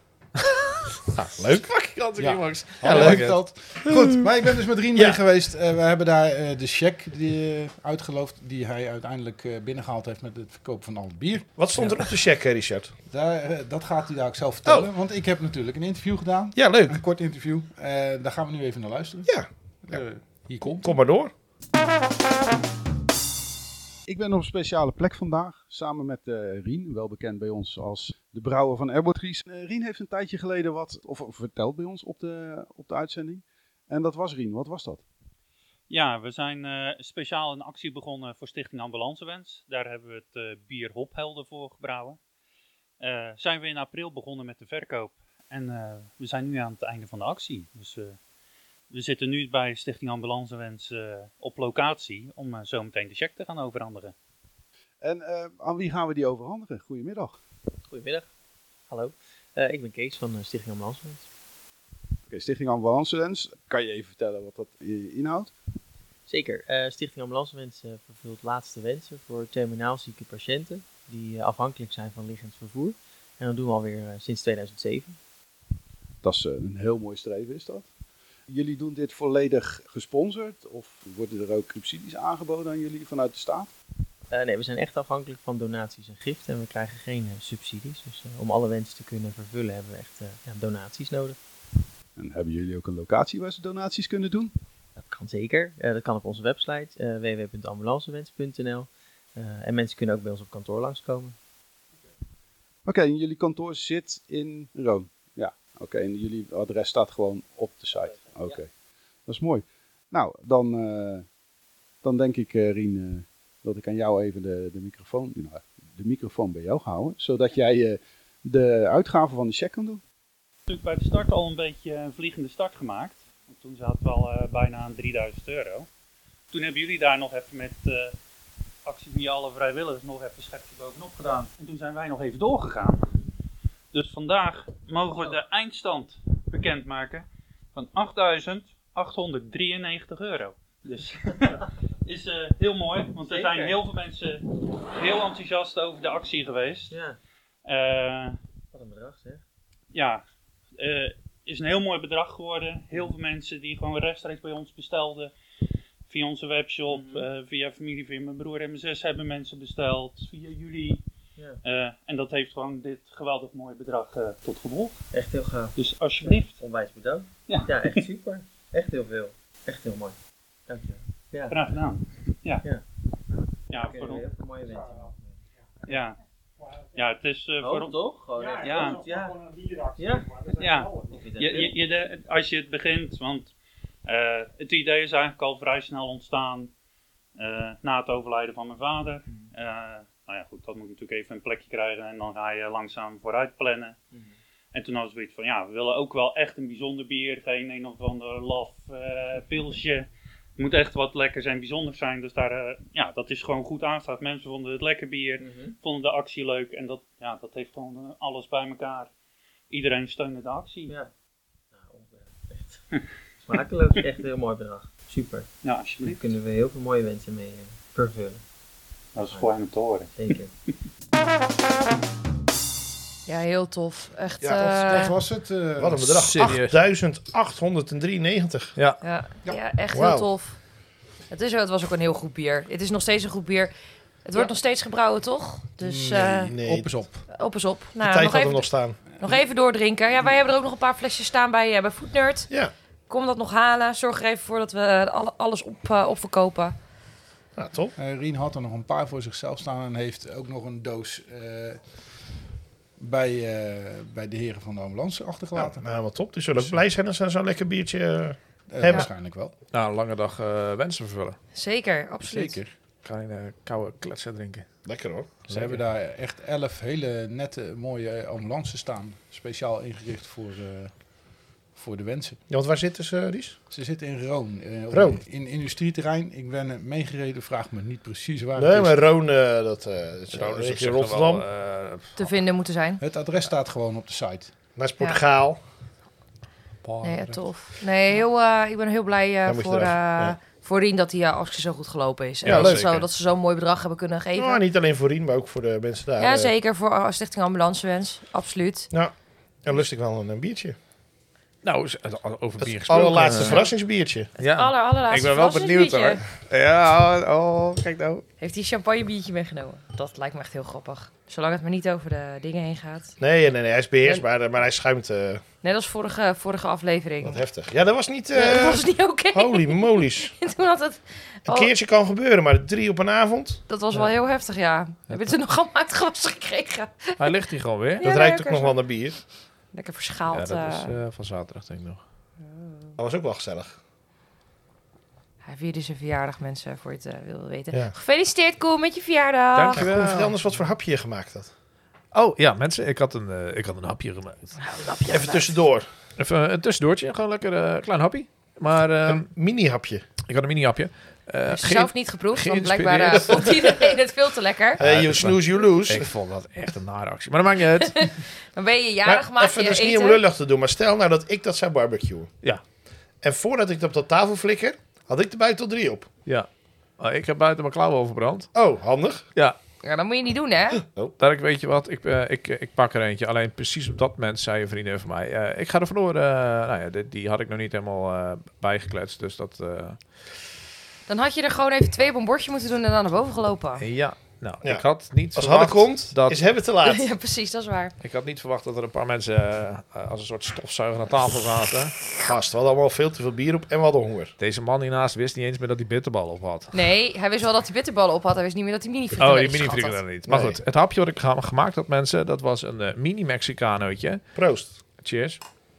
Speaker 1: Leuk.
Speaker 3: Fucking
Speaker 4: leuk.
Speaker 3: leuk.
Speaker 4: Goed, maar ik ben dus met Rien mee geweest. We hebben daar de cheque uitgeloofd die hij uiteindelijk binnengehaald heeft met het verkopen van al het bier.
Speaker 1: Wat stond er op de check, Richard?
Speaker 4: Dat gaat hij daar ook zelf vertellen, want ik heb natuurlijk een interview gedaan.
Speaker 1: Ja, leuk.
Speaker 4: Een kort interview. Daar gaan we nu even naar luisteren.
Speaker 1: Ja.
Speaker 4: Hier komt.
Speaker 1: Kom maar door.
Speaker 4: Ik ben op een speciale plek vandaag, samen met Rien, wel bekend bij ons als de brouwer van Airbortries. Rien heeft een tijdje geleden wat verteld bij ons op de uitzending. En dat was Rien, wat was dat?
Speaker 5: Ja, we zijn speciaal een actie begonnen voor Stichting Ambulancewens. Daar hebben we het bier Hophelden voor gebrouwen. Zijn we in april begonnen met de verkoop. En we zijn nu aan het einde van de actie. Dus we zitten nu bij Stichting Ambulancewens op locatie om zo meteen de cheque te gaan overhandigen.
Speaker 4: En aan wie gaan we die overhandigen? Goedemiddag.
Speaker 6: Goedemiddag. Hallo. Ik ben Kees van Stichting Ambulancewens.
Speaker 4: Oké, Stichting Ambulancewens. Kan je even vertellen wat dat inhoudt?
Speaker 6: Zeker. Stichting Ambulancewens vervult laatste wensen voor terminaal zieke patiënten die afhankelijk zijn van liggend vervoer. En dat doen we alweer sinds 2007.
Speaker 4: Dat is een heel mooi streven, is dat. Jullie doen dit volledig gesponsord of worden er ook subsidies aangeboden aan jullie vanuit de staat?
Speaker 6: Nee, we zijn echt afhankelijk van donaties en giften en we krijgen geen subsidies. Dus om alle wensen te kunnen vervullen hebben we echt donaties nodig.
Speaker 4: En hebben jullie ook een locatie waar ze donaties kunnen doen?
Speaker 6: Dat kan zeker. Dat kan op onze website www.ambulancewens.nl en mensen kunnen ook bij ons op kantoor langskomen.
Speaker 4: Oké, en jullie kantoor zit in Roon? Ja, oké. En jullie adres staat gewoon op de site? Oké, dat is mooi. Nou, dan denk ik, Rien, dat ik aan jou even de microfoon bij jou ga houden, zodat jij de uitgaven van de cheque kan doen.
Speaker 5: Natuurlijk bij de start al een beetje een vliegende start gemaakt. Want toen zaten we al bijna aan €3000. Toen hebben jullie daar nog even met actie via alle vrijwilligers nog even een schepje bovenop gedaan. En toen zijn wij nog even doorgegaan. Dus vandaag mogen we de eindstand bekendmaken van €8.893. Dus is heel mooi, want er zijn heel veel mensen heel enthousiast over de actie geweest.
Speaker 6: Ja. Wat een bedrag zeg.
Speaker 5: Ja, is een heel mooi bedrag geworden. Heel veel mensen die gewoon rechtstreeks bij ons bestelden. Via onze webshop, via familie, via mijn broer en mijn zus hebben mensen besteld. Via jullie. Ja. En dat heeft gewoon dit geweldig mooie bedrag tot gevolg.
Speaker 6: Echt heel gaaf.
Speaker 5: Dus alsjeblieft.
Speaker 6: Onwijs bedankt.
Speaker 5: Ja,
Speaker 6: echt super. Echt heel veel. Echt heel mooi. Dankjewel. Ja.
Speaker 5: Graag gedaan. Ja,
Speaker 6: voor ons. Heel mooie wensen.
Speaker 5: Ja, het is voor ons
Speaker 6: toch? Gewoon
Speaker 5: als je het begint, want het idee is eigenlijk al vrij snel ontstaan na het overlijden van mijn vader. Nou ja, goed, dat moet natuurlijk even een plekje krijgen en dan ga je langzaam vooruit plannen. En toen hadden we zoiets van, we willen ook wel echt een bijzonder bier, geen een of ander laf pilsje. Het moet echt wat lekkers en bijzonders zijn, dus daar, dat is gewoon goed aanstaat. Mensen vonden het lekker bier, vonden de actie leuk en dat heeft gewoon alles bij elkaar. Iedereen steunde de actie.
Speaker 6: Ja, echt smakeloos, echt een heel mooi bedrag. Super.
Speaker 5: Ja, alsjeblieft.
Speaker 6: Daar kunnen we heel veel mooie wensen mee vervullen.
Speaker 5: Dat is voor hem te horen.
Speaker 6: Zeker.
Speaker 2: Ja, heel tof. Echt.
Speaker 4: Dat was het.
Speaker 1: Wat een bedrag. €8.893.
Speaker 2: Ja, echt heel tof. Het was ook een heel goed bier. Het is nog steeds een goed bier. Het wordt nog steeds gebrouwen, toch? Dus,
Speaker 1: nee.
Speaker 4: Op is op.
Speaker 2: Op is op.
Speaker 1: De
Speaker 2: Nou,
Speaker 1: tijd
Speaker 2: nog
Speaker 1: had
Speaker 2: even,
Speaker 1: er nog staan.
Speaker 2: nog even doordrinken. Ja, wij hebben er ook nog een paar flesjes staan bij Foodnerd.
Speaker 1: Ja.
Speaker 2: Kom dat nog halen. Zorg er even voor dat we alles opverkopen.
Speaker 1: Ja, top.
Speaker 4: Rien had er nog een paar voor zichzelf staan en heeft ook nog een doos bij de heren van de ambulance achtergelaten.
Speaker 1: Nou, wat top. Die zullen ook blij zijn als ze zo'n lekker biertje hebben.
Speaker 4: Waarschijnlijk wel.
Speaker 3: Nou, een lange dag wensen vervullen.
Speaker 2: Zeker, absoluut.
Speaker 4: Zeker.
Speaker 3: Ga je een koude kletsen drinken.
Speaker 1: Lekker hoor.
Speaker 4: Ze hebben daar echt 11 hele nette, mooie ambulances staan. Speciaal ingericht voor de wensen.
Speaker 1: Ja, want waar zitten ze, Ries?
Speaker 4: Ze zitten in Roon.
Speaker 1: Roon.
Speaker 4: In industrieterrein. Ik ben meegereden, vraag me niet precies waar
Speaker 1: Nee,
Speaker 4: het is.
Speaker 1: maar Roon, dat is
Speaker 3: Roon is op
Speaker 1: in
Speaker 3: zich
Speaker 1: Rotterdam.
Speaker 3: wel,
Speaker 2: Te vinden moeten zijn.
Speaker 4: Het adres staat gewoon op de site.
Speaker 1: Naast Portugaal.
Speaker 2: Nee, tof. Nee, ik ben heel blij
Speaker 1: Dan moet je erachter,
Speaker 2: voor Rien dat die actie zo goed gelopen is. En
Speaker 1: Ja,
Speaker 2: dat,
Speaker 1: leuk,
Speaker 2: dat ze zo'n mooi bedrag hebben kunnen geven.
Speaker 1: Nou, niet alleen voor Rien, maar ook voor de mensen daar.
Speaker 2: Ja, zeker. Voor Stichting Ambulancewens. Absoluut.
Speaker 1: En lust ik wel een biertje.
Speaker 3: Nou, over
Speaker 1: Het
Speaker 3: bier gesproken.
Speaker 1: allerlaatste verrassingsbiertje.
Speaker 3: Ja.
Speaker 2: Allerlaatste
Speaker 3: Ik ben wel benieuwd hoor.
Speaker 2: verrassingsbiertje.
Speaker 3: Ja, kijk nou.
Speaker 2: Heeft hij champagne biertje meegenomen? Dat lijkt me echt heel grappig. Zolang het maar niet over de dingen heen gaat.
Speaker 1: Nee, hij is beheerst, maar hij schuimt
Speaker 2: Net als vorige aflevering.
Speaker 1: wat heftig. Ja, dat was niet...
Speaker 2: Dat was niet oké.
Speaker 1: Holy molies.
Speaker 2: En toen had het...
Speaker 1: Een keertje kan gebeuren, maar 3 op een avond.
Speaker 2: Dat was wel heel heftig, ja. Heb je het er nog allemaal uitgewassen gekregen?
Speaker 3: Hij ligt hier gewoon weer.
Speaker 2: Ja,
Speaker 1: Dat
Speaker 2: nee,
Speaker 1: ruikt ook
Speaker 2: oké,
Speaker 1: nog
Speaker 2: zo.
Speaker 1: wel naar bier.
Speaker 2: Lekker
Speaker 3: Ja,
Speaker 2: verschaald.
Speaker 3: dat is van zaterdag denk ik nog.
Speaker 1: Dat was ook wel gezellig.
Speaker 2: Hij vierde zijn verjaardag, mensen, voor je het wilde weten.
Speaker 1: Ja.
Speaker 2: Gefeliciteerd, Koen, met je verjaardag.
Speaker 3: Dank je
Speaker 1: Koen,
Speaker 3: wel.
Speaker 1: vertel eens wat voor hapje je gemaakt had.
Speaker 3: Oh ja, mensen, ik had een hapje gemaakt.
Speaker 1: Even tussendoor.
Speaker 3: Even een tussendoortje, gewoon lekker klein hapje. Maar
Speaker 1: Een mini-hapje.
Speaker 3: ik had een mini hapje.
Speaker 2: Zelf niet geproefd, want
Speaker 3: geïnspireerd.
Speaker 2: blijkbaar vond iedereen het veel te lekker.
Speaker 1: You snooze, you lose.
Speaker 3: Ik vond dat echt een nare actie. Maar dat maakt niet uit.
Speaker 2: Dan ben je jarig,
Speaker 1: Maar
Speaker 2: maak
Speaker 1: even,
Speaker 2: je
Speaker 1: dus niet
Speaker 2: eten.
Speaker 1: om lullig te doen, maar stel nou dat ik dat zou barbecuen.
Speaker 3: Ja.
Speaker 1: En voordat ik dat op de tafel flikker, had ik er buiten tot 3 op.
Speaker 3: Ja. Ik heb buiten mijn klauwen overbrand.
Speaker 1: Oh, handig.
Speaker 3: Ja.
Speaker 2: Ja, dat moet je niet doen, hè?
Speaker 3: Daar, weet je wat, ik pak er eentje. Alleen precies op dat moment zei een vriendin van mij... ik ga er vandoor. Nou ja, die had ik nog niet helemaal bijgekletst. Dus dat...
Speaker 2: Dan had je er gewoon even 2 op een bordje moeten doen en dan naar boven gelopen.
Speaker 3: ja. Nou,
Speaker 1: Ja.
Speaker 3: ik had niet
Speaker 1: Als
Speaker 3: verwacht...
Speaker 1: hadden komt,
Speaker 3: dat-
Speaker 1: is hebben te laat.
Speaker 2: Ja, precies, dat is waar.
Speaker 3: Ik had niet verwacht dat er een paar mensen als een soort stofzuiger aan tafel zaten.
Speaker 1: Gast, we hadden allemaal veel te veel bier op en we hadden honger.
Speaker 3: Deze man hiernaast wist niet eens meer dat hij bitterbal op had.
Speaker 2: Nee, hij wist wel dat hij bitterballen op had. Hij wist niet meer dat hij mini
Speaker 3: Oh, die mini frikandel niet. Maar
Speaker 1: Nee.
Speaker 3: goed, het hapje wat ik gemaakt had, mensen, dat was een mini Mexicanootje.
Speaker 1: Proost.
Speaker 3: Cheers.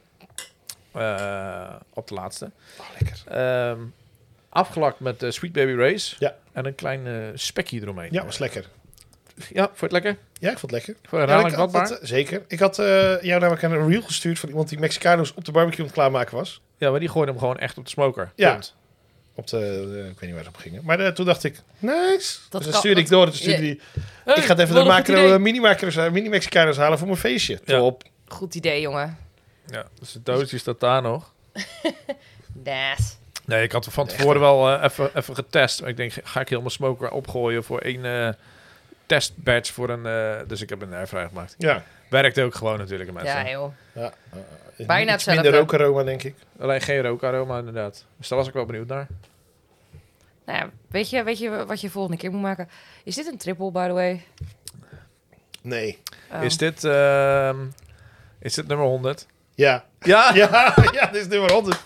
Speaker 3: Op de laatste.
Speaker 1: Oh, lekker.
Speaker 3: Afgelakt met Sweet Baby Ray's.
Speaker 1: Ja.
Speaker 3: En een klein spekje eromheen.
Speaker 1: Ja, was lekker.
Speaker 3: Ja, vond je het lekker?
Speaker 1: Ja, ik vond het lekker.
Speaker 3: Voor
Speaker 1: Ja,
Speaker 3: herhaling
Speaker 1: ik had
Speaker 3: vatbaar?
Speaker 1: het, zeker. Ik had jou namelijk een reel gestuurd van iemand die Mexicano's op de barbecue aan het klaarmaken was.
Speaker 3: Ja, maar die gooide hem gewoon echt op de smoker.
Speaker 1: Ja.
Speaker 3: Punt.
Speaker 1: Op de, ik weet niet waar ze op gingen. Maar toen dacht ik, nice.
Speaker 2: Dat
Speaker 1: Dus dan
Speaker 2: kan-
Speaker 1: stuurde ik
Speaker 2: dat-
Speaker 1: door. Dan stuurde die,
Speaker 2: Hey,
Speaker 1: ik ga het even
Speaker 2: wat
Speaker 1: de
Speaker 2: een goed idee.
Speaker 1: mini-Mexicano's halen voor mijn feestje.
Speaker 3: Ja.
Speaker 1: Top.
Speaker 2: Goed idee, jongen.
Speaker 3: Ja, dus de doosje staat daar nog.
Speaker 2: Nice.
Speaker 3: Nee, ik had er van tevoren wel even getest. Maar ik denk, ga ik heel mijn smoker opgooien voor 1 testbatch voor een... dus ik heb een airfryer gemaakt.
Speaker 1: Ja.
Speaker 3: Werkte ook gewoon natuurlijk, mensen.
Speaker 2: Ja, joh.
Speaker 1: Ja.
Speaker 2: Bijna
Speaker 1: Iets
Speaker 2: hetzelfde.
Speaker 1: minder rookaroma, denk ik.
Speaker 3: Alleen geen rookaroma, inderdaad. Dus daar was ik wel benieuwd naar.
Speaker 2: Nou ja, weet je wat je volgende keer moet maken? Is dit een triple, by the way?
Speaker 1: Nee.
Speaker 2: Oh.
Speaker 3: Is dit nummer 100?
Speaker 1: Ja.
Speaker 3: Ja!
Speaker 1: Ja, dit is nummer 100.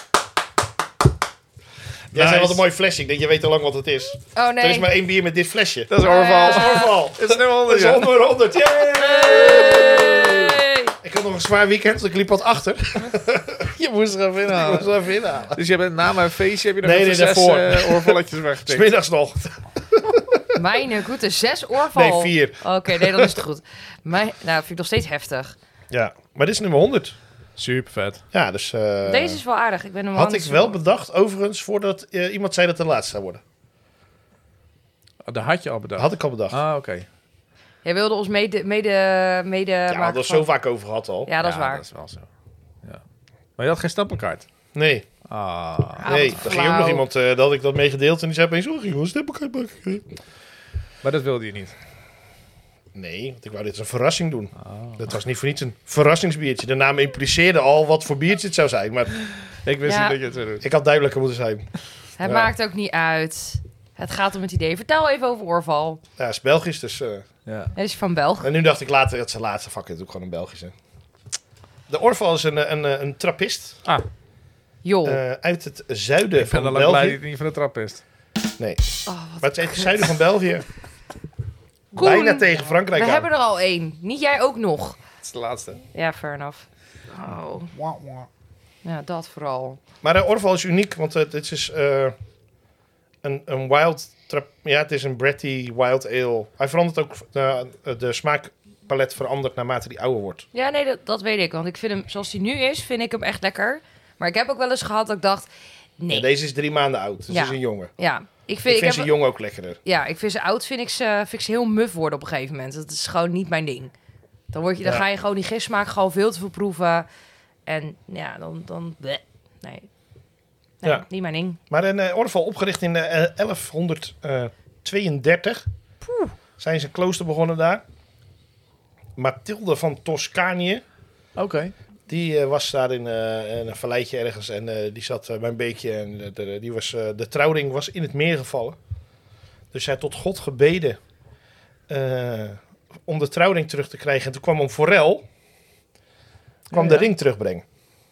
Speaker 1: Jij zei wat een mooi flesje. Ik denk, je weet al lang wat het is.
Speaker 2: Oh
Speaker 1: Er is
Speaker 2: nee.
Speaker 1: maar 1 bier met dit flesje.
Speaker 3: Dat is Orval.
Speaker 1: Dat is Orval.
Speaker 3: Het is nummer
Speaker 1: Dat
Speaker 3: 100,
Speaker 1: is
Speaker 3: ja.
Speaker 1: nummer 100. Yay!
Speaker 2: Hey!
Speaker 1: Ik had nog een zwaar weekend, dus ik liep wat achter.
Speaker 3: Je moest er even
Speaker 1: Ik
Speaker 3: inhalen.
Speaker 1: was er even inhalen.
Speaker 3: Dus je bent na mijn feestje heb je nog
Speaker 1: Nee,
Speaker 3: even
Speaker 1: nee,
Speaker 3: 6
Speaker 1: daarvoor.
Speaker 3: oorvalletjes weggetikt.
Speaker 1: Smiddags nog.
Speaker 2: Mijn goede 6 oorval.
Speaker 1: Nee, 4.
Speaker 2: Oké, nee, dan is het goed. Nou, vind ik nog steeds heftig.
Speaker 1: Ja, maar dit is nummer 100.
Speaker 3: Super vet.
Speaker 1: Ja, dus...
Speaker 2: Deze is wel aardig. Ik ben hem
Speaker 1: had ik wel bedacht, overigens, voordat iemand zei dat het de laatste zou worden.
Speaker 3: Dat had je al bedacht.
Speaker 1: Had ik al bedacht.
Speaker 3: Ah, oké.
Speaker 2: Jij wilde ons mede
Speaker 1: ja, we
Speaker 2: maken
Speaker 1: hadden het zo vaak over gehad al.
Speaker 2: Ja, dat is waar.
Speaker 3: Dat is wel zo. Ja. Maar je had geen stempelkaart.
Speaker 1: Nee,
Speaker 3: Ah.
Speaker 1: nee.
Speaker 2: wat
Speaker 1: Er ging ook
Speaker 2: flauw.
Speaker 1: nog iemand, dat had ik dat meegedeeld en die zei opeens, oh, ik ging wel een stempelkaart maken.
Speaker 3: Maar dat wilde je niet.
Speaker 1: Nee, want ik wou dit als een verrassing doen. Dat was niet voor niets een verrassingsbiertje. De naam impliceerde al wat voor biertje het zou zijn. Maar
Speaker 3: Ik wist
Speaker 2: Ja.
Speaker 3: niet dat je het zou doen.
Speaker 1: ik had duidelijker moeten zijn.
Speaker 2: Het
Speaker 1: Ja.
Speaker 2: maakt ook niet uit. Het gaat om het idee. Vertel even over oorval.
Speaker 1: Ja, het is Belgisch, dus...
Speaker 3: Ja.
Speaker 2: Het is van Belg.
Speaker 1: En nu dacht ik later, het is de laatste vak, het is ook gewoon een Belgische. De Orval is een trappist
Speaker 2: Joh.
Speaker 1: uit het zuiden
Speaker 3: Ik ben
Speaker 1: van
Speaker 3: al lang blij dat
Speaker 1: België.
Speaker 3: het niet van de trap is.
Speaker 1: Nee,
Speaker 2: Oh, wat
Speaker 1: maar het is uit het zuiden van België.
Speaker 2: Koen,
Speaker 1: bijna tegen Frankrijk
Speaker 2: we
Speaker 1: aan.
Speaker 2: hebben er al 1. Niet jij ook nog.
Speaker 3: Het is de laatste.
Speaker 2: Ja, fair enough. Oh. Ja, dat vooral.
Speaker 1: Maar Orval is uniek, want het is een wild trap. Ja, het is een Bretty wild ale. Hij verandert ook, de smaakpalet verandert naarmate die ouder wordt.
Speaker 2: Ja, nee, dat weet ik. Want ik vind hem, zoals hij nu is, vind ik hem echt lekker. Maar ik heb ook wel eens gehad dat ik dacht, nee.
Speaker 1: Ja, deze is 3 maanden oud, dus
Speaker 2: Ja.
Speaker 1: is een jongen.
Speaker 2: Ja,
Speaker 1: Ik vind ze jong ook lekkerder.
Speaker 2: Ja, ik vind ze oud, vind ik ze heel muf worden op een gegeven moment. Dat is gewoon niet mijn ding. Dan ga je gewoon die gistsmaak gewoon veel te veel proeven. En ja, dan bleh. Nee,
Speaker 1: Ja.
Speaker 2: niet mijn ding.
Speaker 1: Maar een Orval opgericht in 1132. Zijn ze een klooster begonnen daar. Mathilde van Toscanië.
Speaker 3: Oké.
Speaker 1: Die was daar in een valleitje ergens en die zat bij een beekje en de trouwring was in het meer gevallen. Dus zij had tot God gebeden om de trouwring terug te krijgen. En toen kwam Forel de ring terugbrengen.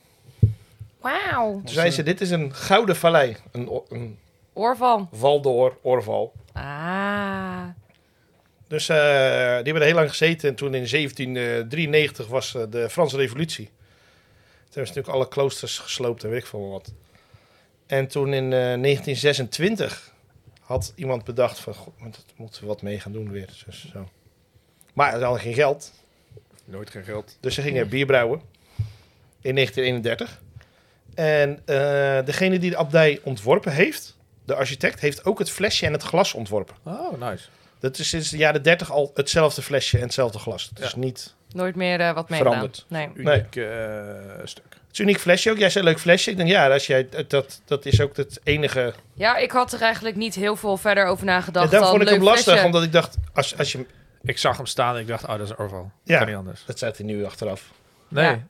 Speaker 2: Wauw.
Speaker 1: Toen zei ze, dit is een gouden vallei. Een
Speaker 2: Orval.
Speaker 1: Valdoor, Orval.
Speaker 2: Ah.
Speaker 1: Dus die hebben er heel lang gezeten. En toen in 1793 was de Franse Revolutie. Toen hebben ze natuurlijk alle kloosters gesloopt en weet ik veel wat. En toen in 1926 had iemand bedacht van... God, daar moeten we wat mee gaan doen weer. Dus, zo. Maar ze hadden geen geld.
Speaker 3: Nooit geen geld.
Speaker 1: Dus ze gingen bier brouwen. In 1931. En degene die de abdij ontworpen heeft... De architect heeft ook het flesje en het glas ontworpen.
Speaker 3: Oh, nice.
Speaker 1: Dat is sinds de jaren 30 al hetzelfde flesje en hetzelfde glas. Het is niet
Speaker 2: Nooit meer wat mee
Speaker 1: veranderd.
Speaker 2: Nee.
Speaker 3: Uniek stuk.
Speaker 1: Het is een uniek flesje ook. Jij zei leuk flesje. Ik denk, ja, als jij, dat is ook het enige...
Speaker 2: Ja, ik had er eigenlijk niet heel veel verder over nagedacht.
Speaker 1: En dan vond ik
Speaker 2: leuk
Speaker 1: hem lastig,
Speaker 2: flesje.
Speaker 1: omdat ik dacht... Als je,
Speaker 3: Ik zag hem staan en ik dacht, oh, dat is een Orval.
Speaker 1: Ja.
Speaker 3: Kan niet anders.
Speaker 1: dat staat er nu achteraf.
Speaker 3: Nee.
Speaker 2: Ja.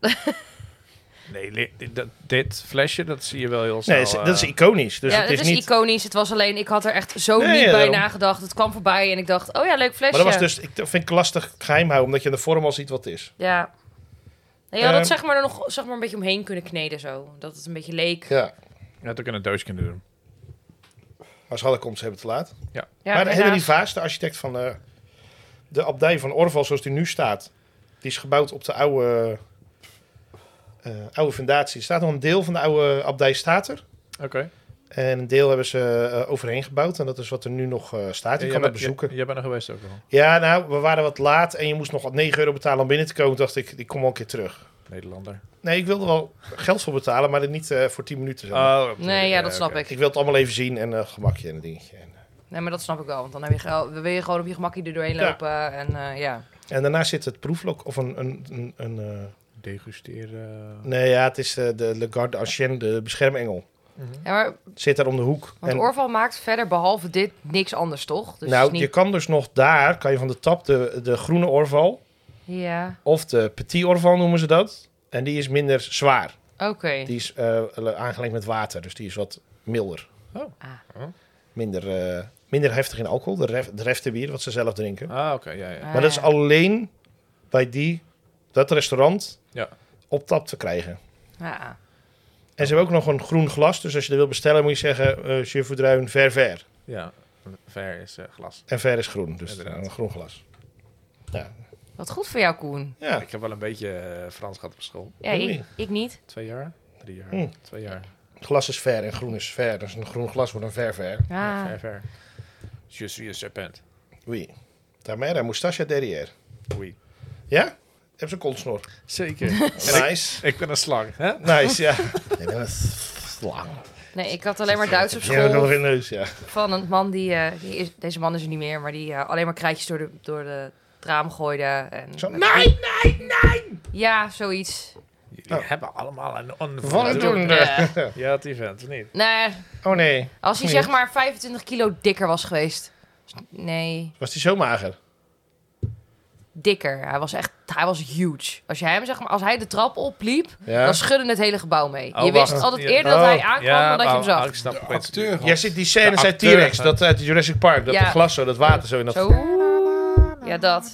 Speaker 3: Nee, dit flesje, dat zie je wel heel snel.
Speaker 1: Nee, dat is iconisch. Dus
Speaker 2: ja,
Speaker 1: het
Speaker 2: het
Speaker 1: is
Speaker 2: is
Speaker 1: niet...
Speaker 2: iconisch. Het was alleen, ik had er echt zo
Speaker 1: Nee,
Speaker 2: niet
Speaker 1: ja,
Speaker 2: bij
Speaker 1: daarom.
Speaker 2: nagedacht. Het kwam voorbij en ik dacht, oh ja, leuk flesje.
Speaker 1: Maar dat was dus... Ik vind het lastig geheim houden, omdat je in de vorm al ziet wat het is.
Speaker 2: Ja. Nee, ja, dat zeg maar er nog een beetje omheen kunnen kneden zo. Dat het een beetje leek.
Speaker 1: Ja.
Speaker 3: Je had ook in een doosje kunnen doen.
Speaker 1: Maar ze hadden komt, ze hebben het te laat.
Speaker 2: Ja,
Speaker 1: maar Henry
Speaker 2: helaas.
Speaker 1: Vaas, de architect van de abdij van Orval, zoals die nu staat... Die is gebouwd op de oude fundatie. Er staat nog een deel van de oude abdij staat er.
Speaker 3: Oké.
Speaker 1: En een deel hebben ze overheen gebouwd. En dat is wat er nu nog staat. Je kan dat bezoeken.
Speaker 3: Jij bent er geweest ook al.
Speaker 1: Ja, nou, we waren wat laat. En je moest nog €9 betalen om binnen te komen. Toen dacht ik kom wel een keer terug.
Speaker 3: Nederlander.
Speaker 1: Nee, ik wilde wel geld voor betalen. Maar niet voor 10 minuten. Zeg
Speaker 3: Oh,
Speaker 1: maar.
Speaker 2: Nee, ja, dat snap
Speaker 1: Ik wil het allemaal even zien. En gemakje en een dingetje.
Speaker 2: Nee, maar dat snap ik wel. Want dan heb je, wil je gewoon op je gemakje er doorheen
Speaker 1: Ja.
Speaker 2: lopen. En ja.
Speaker 1: En daarna zit het proeflok. Of een
Speaker 3: Degusteren.
Speaker 1: nee, ja, het is de Le Garde Ancienne, de beschermengel.
Speaker 2: Ja, maar,
Speaker 1: Zit daar om de hoek.
Speaker 2: want Orval maakt verder, behalve dit, niks anders, toch? Dus
Speaker 1: nou,
Speaker 2: het is
Speaker 1: je kan dus nog daar, kan je van de tap de groene Orval,
Speaker 2: Ja,
Speaker 1: of de Petit Orval noemen ze dat. En die is minder zwaar.
Speaker 2: oké.
Speaker 1: Die is aangelengd met water, dus die is wat milder.
Speaker 3: Oh.
Speaker 2: Ah.
Speaker 1: Minder heftig in alcohol, de reftebier, wat ze zelf drinken.
Speaker 3: Ah, oké, ja.
Speaker 1: Maar dat is alleen bij dat restaurant
Speaker 3: Ja.
Speaker 1: op tap te krijgen.
Speaker 2: Ja.
Speaker 1: En ze hebben ook nog een groen glas, dus als je er wil bestellen moet je zeggen je voudrais un ver.
Speaker 3: Ja, ver is glas.
Speaker 1: En ver is groen, dus
Speaker 3: Inderdaad.
Speaker 1: een groen glas. Ja.
Speaker 2: Wat goed voor jou, Koen.
Speaker 1: Ja.
Speaker 3: Ik heb wel een beetje Frans gehad op school.
Speaker 2: Ja, ik niet.
Speaker 3: 2 jaar? 3 jaar?
Speaker 1: Hm.
Speaker 3: 2 jaar.
Speaker 1: Glas is ver en groen is ver. Dus een groen glas wordt een ver.
Speaker 2: Ah.
Speaker 3: Ver. Je suis un serpent.
Speaker 1: Oui. Ta mère moustache derrière.
Speaker 3: Oui.
Speaker 1: Ja? Heb ze een kontsnor.
Speaker 3: Zeker.
Speaker 1: Nice.
Speaker 3: Ik ben een slang, hè?
Speaker 1: Nice, ja. Ik ben een slang.
Speaker 2: Nee, ik had alleen maar Duits op
Speaker 1: Ja, nog
Speaker 2: school.
Speaker 1: in neus, ja.
Speaker 2: Van een man deze man is er niet meer, maar die alleen maar krijtjes door de raam gooide. En
Speaker 1: Zo, nee!
Speaker 2: Ja, zoiets.
Speaker 3: Jullie hebben allemaal een
Speaker 1: Voldoende.
Speaker 3: Ja, het event, of niet?
Speaker 2: Nee,
Speaker 1: Oh nee.
Speaker 2: als hij
Speaker 1: Nee.
Speaker 2: zeg maar 25 kilo dikker was geweest. Nee,
Speaker 1: Was die zo mager?
Speaker 2: dikker. Hij was huge. Als hij de trap opliep,
Speaker 1: Ja.
Speaker 2: dan schudde het hele gebouw mee.
Speaker 3: Oh,
Speaker 2: je
Speaker 3: wacht.
Speaker 2: wist altijd
Speaker 3: Ja.
Speaker 2: eerder dat hij aankwam dan dat je hem zag.
Speaker 3: Ik snap het.
Speaker 7: Acteur.
Speaker 1: Jij ziet die scènes
Speaker 3: De
Speaker 1: uit
Speaker 3: acteur,
Speaker 1: T-Rex,
Speaker 3: hè?
Speaker 1: dat uit Jurassic Park. Dat
Speaker 2: Ja.
Speaker 1: het glas zo, dat water zo in dat...
Speaker 2: Zo. Ja, dat.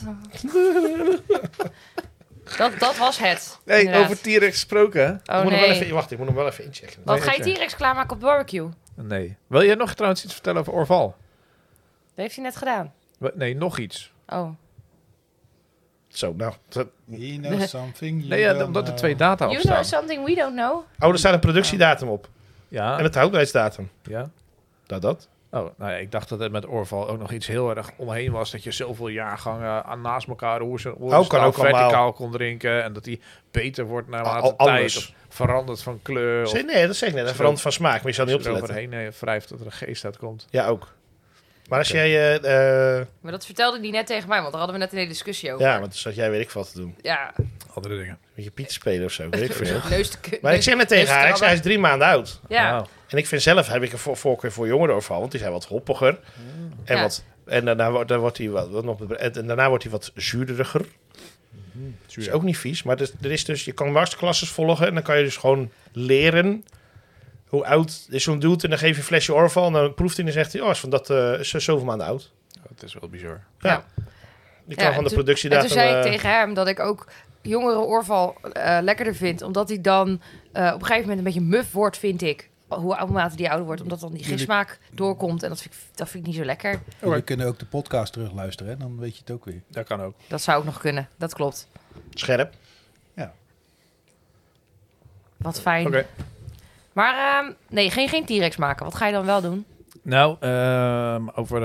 Speaker 2: Dat was het.
Speaker 3: Hey,
Speaker 2: inderdaad.
Speaker 3: over T-Rex gesproken, hè?
Speaker 1: Ik
Speaker 2: Oh
Speaker 1: moet hem wel
Speaker 2: nee.
Speaker 1: even, wacht, ik moet hem wel even inchecken.
Speaker 2: Wat
Speaker 3: Nee,
Speaker 2: ga je
Speaker 3: oké.
Speaker 2: T-Rex klaarmaken op de barbecue?
Speaker 3: Nee. Wil jij nog trouwens iets vertellen over Orval?
Speaker 2: Dat heeft hij net gedaan.
Speaker 3: Nee, nog iets.
Speaker 2: Oh.
Speaker 1: Zo, nou.
Speaker 7: You know something. You
Speaker 3: Nee, ja,
Speaker 7: don't
Speaker 3: omdat er
Speaker 7: know.
Speaker 3: 2 data op
Speaker 2: You know
Speaker 3: staan.
Speaker 2: something we don't know?
Speaker 1: Oh, er staat een productiedatum op.
Speaker 3: Ja,
Speaker 1: En het houdbaarheidsdatum.
Speaker 3: ja.
Speaker 1: Dat.
Speaker 3: Oh, nou ja, ik dacht dat het met Orval ook nog iets heel erg omheen was. Dat je zoveel jaargangen naast elkaar
Speaker 1: kan ook
Speaker 3: verticaal
Speaker 1: allemaal.
Speaker 3: kon drinken. En dat die beter wordt naarmate
Speaker 1: Al-
Speaker 3: tijd.
Speaker 1: anders.
Speaker 3: Of verandert van kleur. Of
Speaker 1: Nee, dat zeg ik net. Hij verandert van smaak, maar je zal niet op te letten.
Speaker 3: eroverheen wrijft dat er een geest uitkomt.
Speaker 1: Ja, ook. Maar als jij...
Speaker 2: Maar dat vertelde die net tegen mij, want daar hadden we net een hele discussie over.
Speaker 1: ja, want dan zat jij weet ik wat te doen.
Speaker 2: Ja.
Speaker 3: Andere dingen.
Speaker 1: Met je piet spelen of zo, weet ik veel.
Speaker 2: Neus
Speaker 1: Maar ik zeg net tegen haar, ik zei, hij is 3 maanden oud.
Speaker 2: Ja.
Speaker 3: Wauw.
Speaker 1: En ik vind zelf, heb ik een voorkeur voor jongeren orval, want die zijn wat hoppiger. En,
Speaker 2: Ja.
Speaker 1: en daarna wordt hij wat nog, en daarna wordt hij wat zuurderiger. Dat is ook niet vies, maar er is dus, je kan masterclasses volgen en dan kan je dus gewoon leren hoe oud is zo'n dude. En dan geef je een flesje orval en dan proeft hij en dan zegt hij, oh, is van dat is zoveel maanden oud.
Speaker 3: Het is wel bizar.
Speaker 1: Ja. Die kan
Speaker 2: Ja,
Speaker 1: van de
Speaker 2: en toen
Speaker 1: productiedatum...
Speaker 2: zei ik tegen hem dat ik ook jongere Orval lekkerder vind. Omdat hij dan op een gegeven moment een beetje muf wordt, vind ik. Hoe die ouder wordt. Omdat dan die gissmaak doorkomt. En dat vind ik niet zo lekker.
Speaker 7: Jullie kunnen ook de podcast terugluisteren, hè? Dan weet je het ook weer.
Speaker 3: Dat kan ook.
Speaker 2: Dat zou ook nog kunnen. Dat klopt.
Speaker 1: Scherp.
Speaker 2: Wat fijn.
Speaker 3: Oké.
Speaker 2: Maar nee, geen T-Rex maken. Wat ga je dan wel doen?
Speaker 3: Nou, over...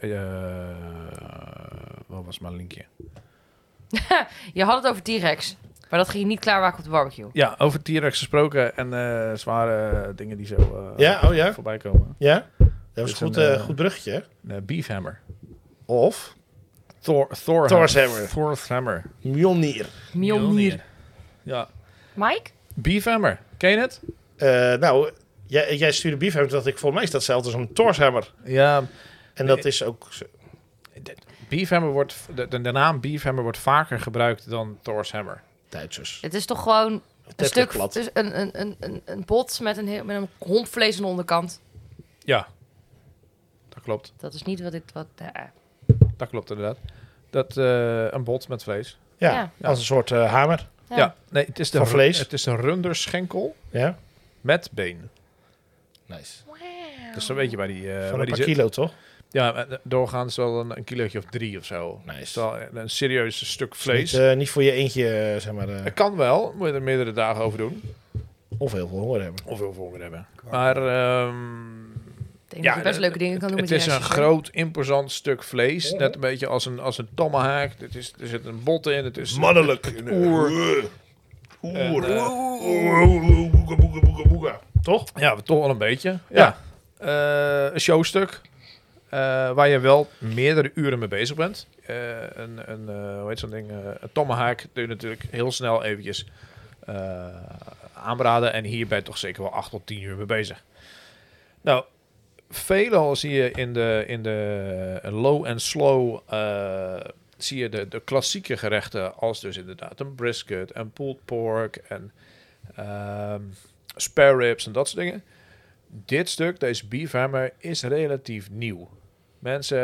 Speaker 3: wat was mijn linkje?
Speaker 2: Je had het over T-Rex. Maar dat ging je niet klaarmaken op de barbecue.
Speaker 3: Ja, over T-Rex gesproken en zware dingen die zo
Speaker 1: Ja.
Speaker 3: voorbij komen.
Speaker 1: Ja? Dat was
Speaker 3: Dit
Speaker 1: een
Speaker 3: is
Speaker 1: goed,
Speaker 3: een,
Speaker 1: goed bruggetje, hè?
Speaker 3: Een beefhammer.
Speaker 1: Of
Speaker 3: Thor's
Speaker 1: hammer.
Speaker 3: Thor's hammer.
Speaker 1: Mjolnir.
Speaker 2: Mjolnir.
Speaker 3: Ja.
Speaker 2: Mike?
Speaker 3: Beefhammer. Ken je het?
Speaker 1: Nou, jij stuurde beefhammer, dat ik volgens mij is dat hetzelfde als een Thorshammer.
Speaker 3: Ja.
Speaker 1: En dat is ook...
Speaker 3: Beefhammer wordt... De naam Beefhammer wordt vaker gebruikt dan Thor's hammer.
Speaker 1: Duitsers.
Speaker 2: Het is toch gewoon een
Speaker 1: Tetris
Speaker 2: stuk...
Speaker 1: plat.
Speaker 2: Dus een pot met een hondvlees aan de onderkant.
Speaker 3: Ja. Dat klopt.
Speaker 2: Dat is niet wat ik...
Speaker 3: Dat klopt inderdaad. Dat een bot met vlees.
Speaker 1: Ja,
Speaker 2: Ja.
Speaker 1: als een soort hamer.
Speaker 3: Ja. Nee, het is
Speaker 1: Van vlees.
Speaker 3: Het is een runderschenkel
Speaker 1: Ja.
Speaker 3: met been.
Speaker 1: Nice.
Speaker 3: Dus dan weet je waar die...
Speaker 1: Van
Speaker 3: waar
Speaker 1: een
Speaker 3: die
Speaker 1: paar
Speaker 3: zit.
Speaker 1: kilo, toch?
Speaker 3: Ja, doorgaans wel een kilootje of 3 of zo.
Speaker 1: Nice.
Speaker 3: Het is wel een serieus stuk vlees.
Speaker 1: Niet voor je eentje, zeg maar...
Speaker 3: Het kan wel, moet je er meerdere dagen over doen.
Speaker 1: of heel veel honger hebben.
Speaker 3: Of heel veel honger hebben. Maar
Speaker 2: Ik denk dat je best leuke dingen kan doen
Speaker 3: het
Speaker 2: met je
Speaker 3: is een
Speaker 2: hersens,
Speaker 3: groot, imposant stuk vlees. Net een beetje als een tomahawk. Er zit een bot in. Het is
Speaker 1: Mannelijk.
Speaker 3: Oer.
Speaker 1: Boega, boega, boega, boega. Toch?
Speaker 3: Ja, toch wel een beetje. Ja. Een showstuk. Waar je wel meerdere uren mee bezig bent. Hoe heet zo'n ding? Een tomahawk doe je natuurlijk heel snel eventjes aanbraden. En hier ben je toch zeker wel 8 tot 10 uur mee bezig. Nou, veelal zie je in de low en slow zie je de klassieke gerechten als dus inderdaad een brisket en pulled pork en spare ribs en dat soort dingen. Dit stuk, deze beefhammer, is relatief nieuw. Mensen,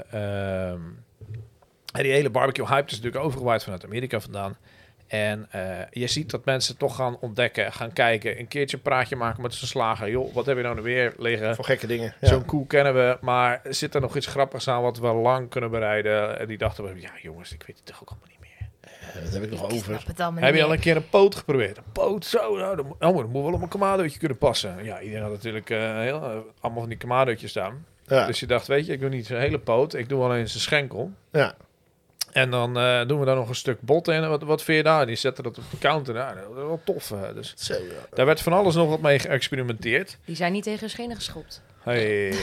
Speaker 3: die hele barbecue hype is natuurlijk overgewaaid vanuit Amerika vandaan. En je ziet dat mensen toch gaan ontdekken, gaan kijken, een keertje een praatje maken met zijn slager. Joh, wat heb je nou weer liggen?
Speaker 1: Voor gekke dingen. Ja.
Speaker 3: Zo'n koe kennen we, maar zit er nog iets grappigs aan wat we lang kunnen bereiden? En die dachten we, ja jongens, ik weet het toch ook allemaal niet meer.
Speaker 1: Dat heb ik nog
Speaker 2: Ik
Speaker 1: over.
Speaker 2: snap het allemaal
Speaker 3: Heb
Speaker 2: niet
Speaker 3: je al
Speaker 2: meer.
Speaker 3: een keer een poot geprobeerd? Een poot, zo, nou, dat moet wel op een kamadootje kunnen passen. Ja, iedereen had natuurlijk allemaal van die kamadootjes staan.
Speaker 1: Ja.
Speaker 3: Dus je dacht, weet je, ik doe niet zo'n hele poot, ik doe wel eens een schenkel.
Speaker 1: Ja.
Speaker 3: En dan doen we daar nog een stuk bot in. Wat vind je daar? Die zetten dat op de counter. Nou, dat is wel tof. Dus
Speaker 1: Zo, ja.
Speaker 3: daar werd van alles nog wat mee geëxperimenteerd.
Speaker 2: Die zijn niet tegen hun schenen geschopt.
Speaker 3: Hey.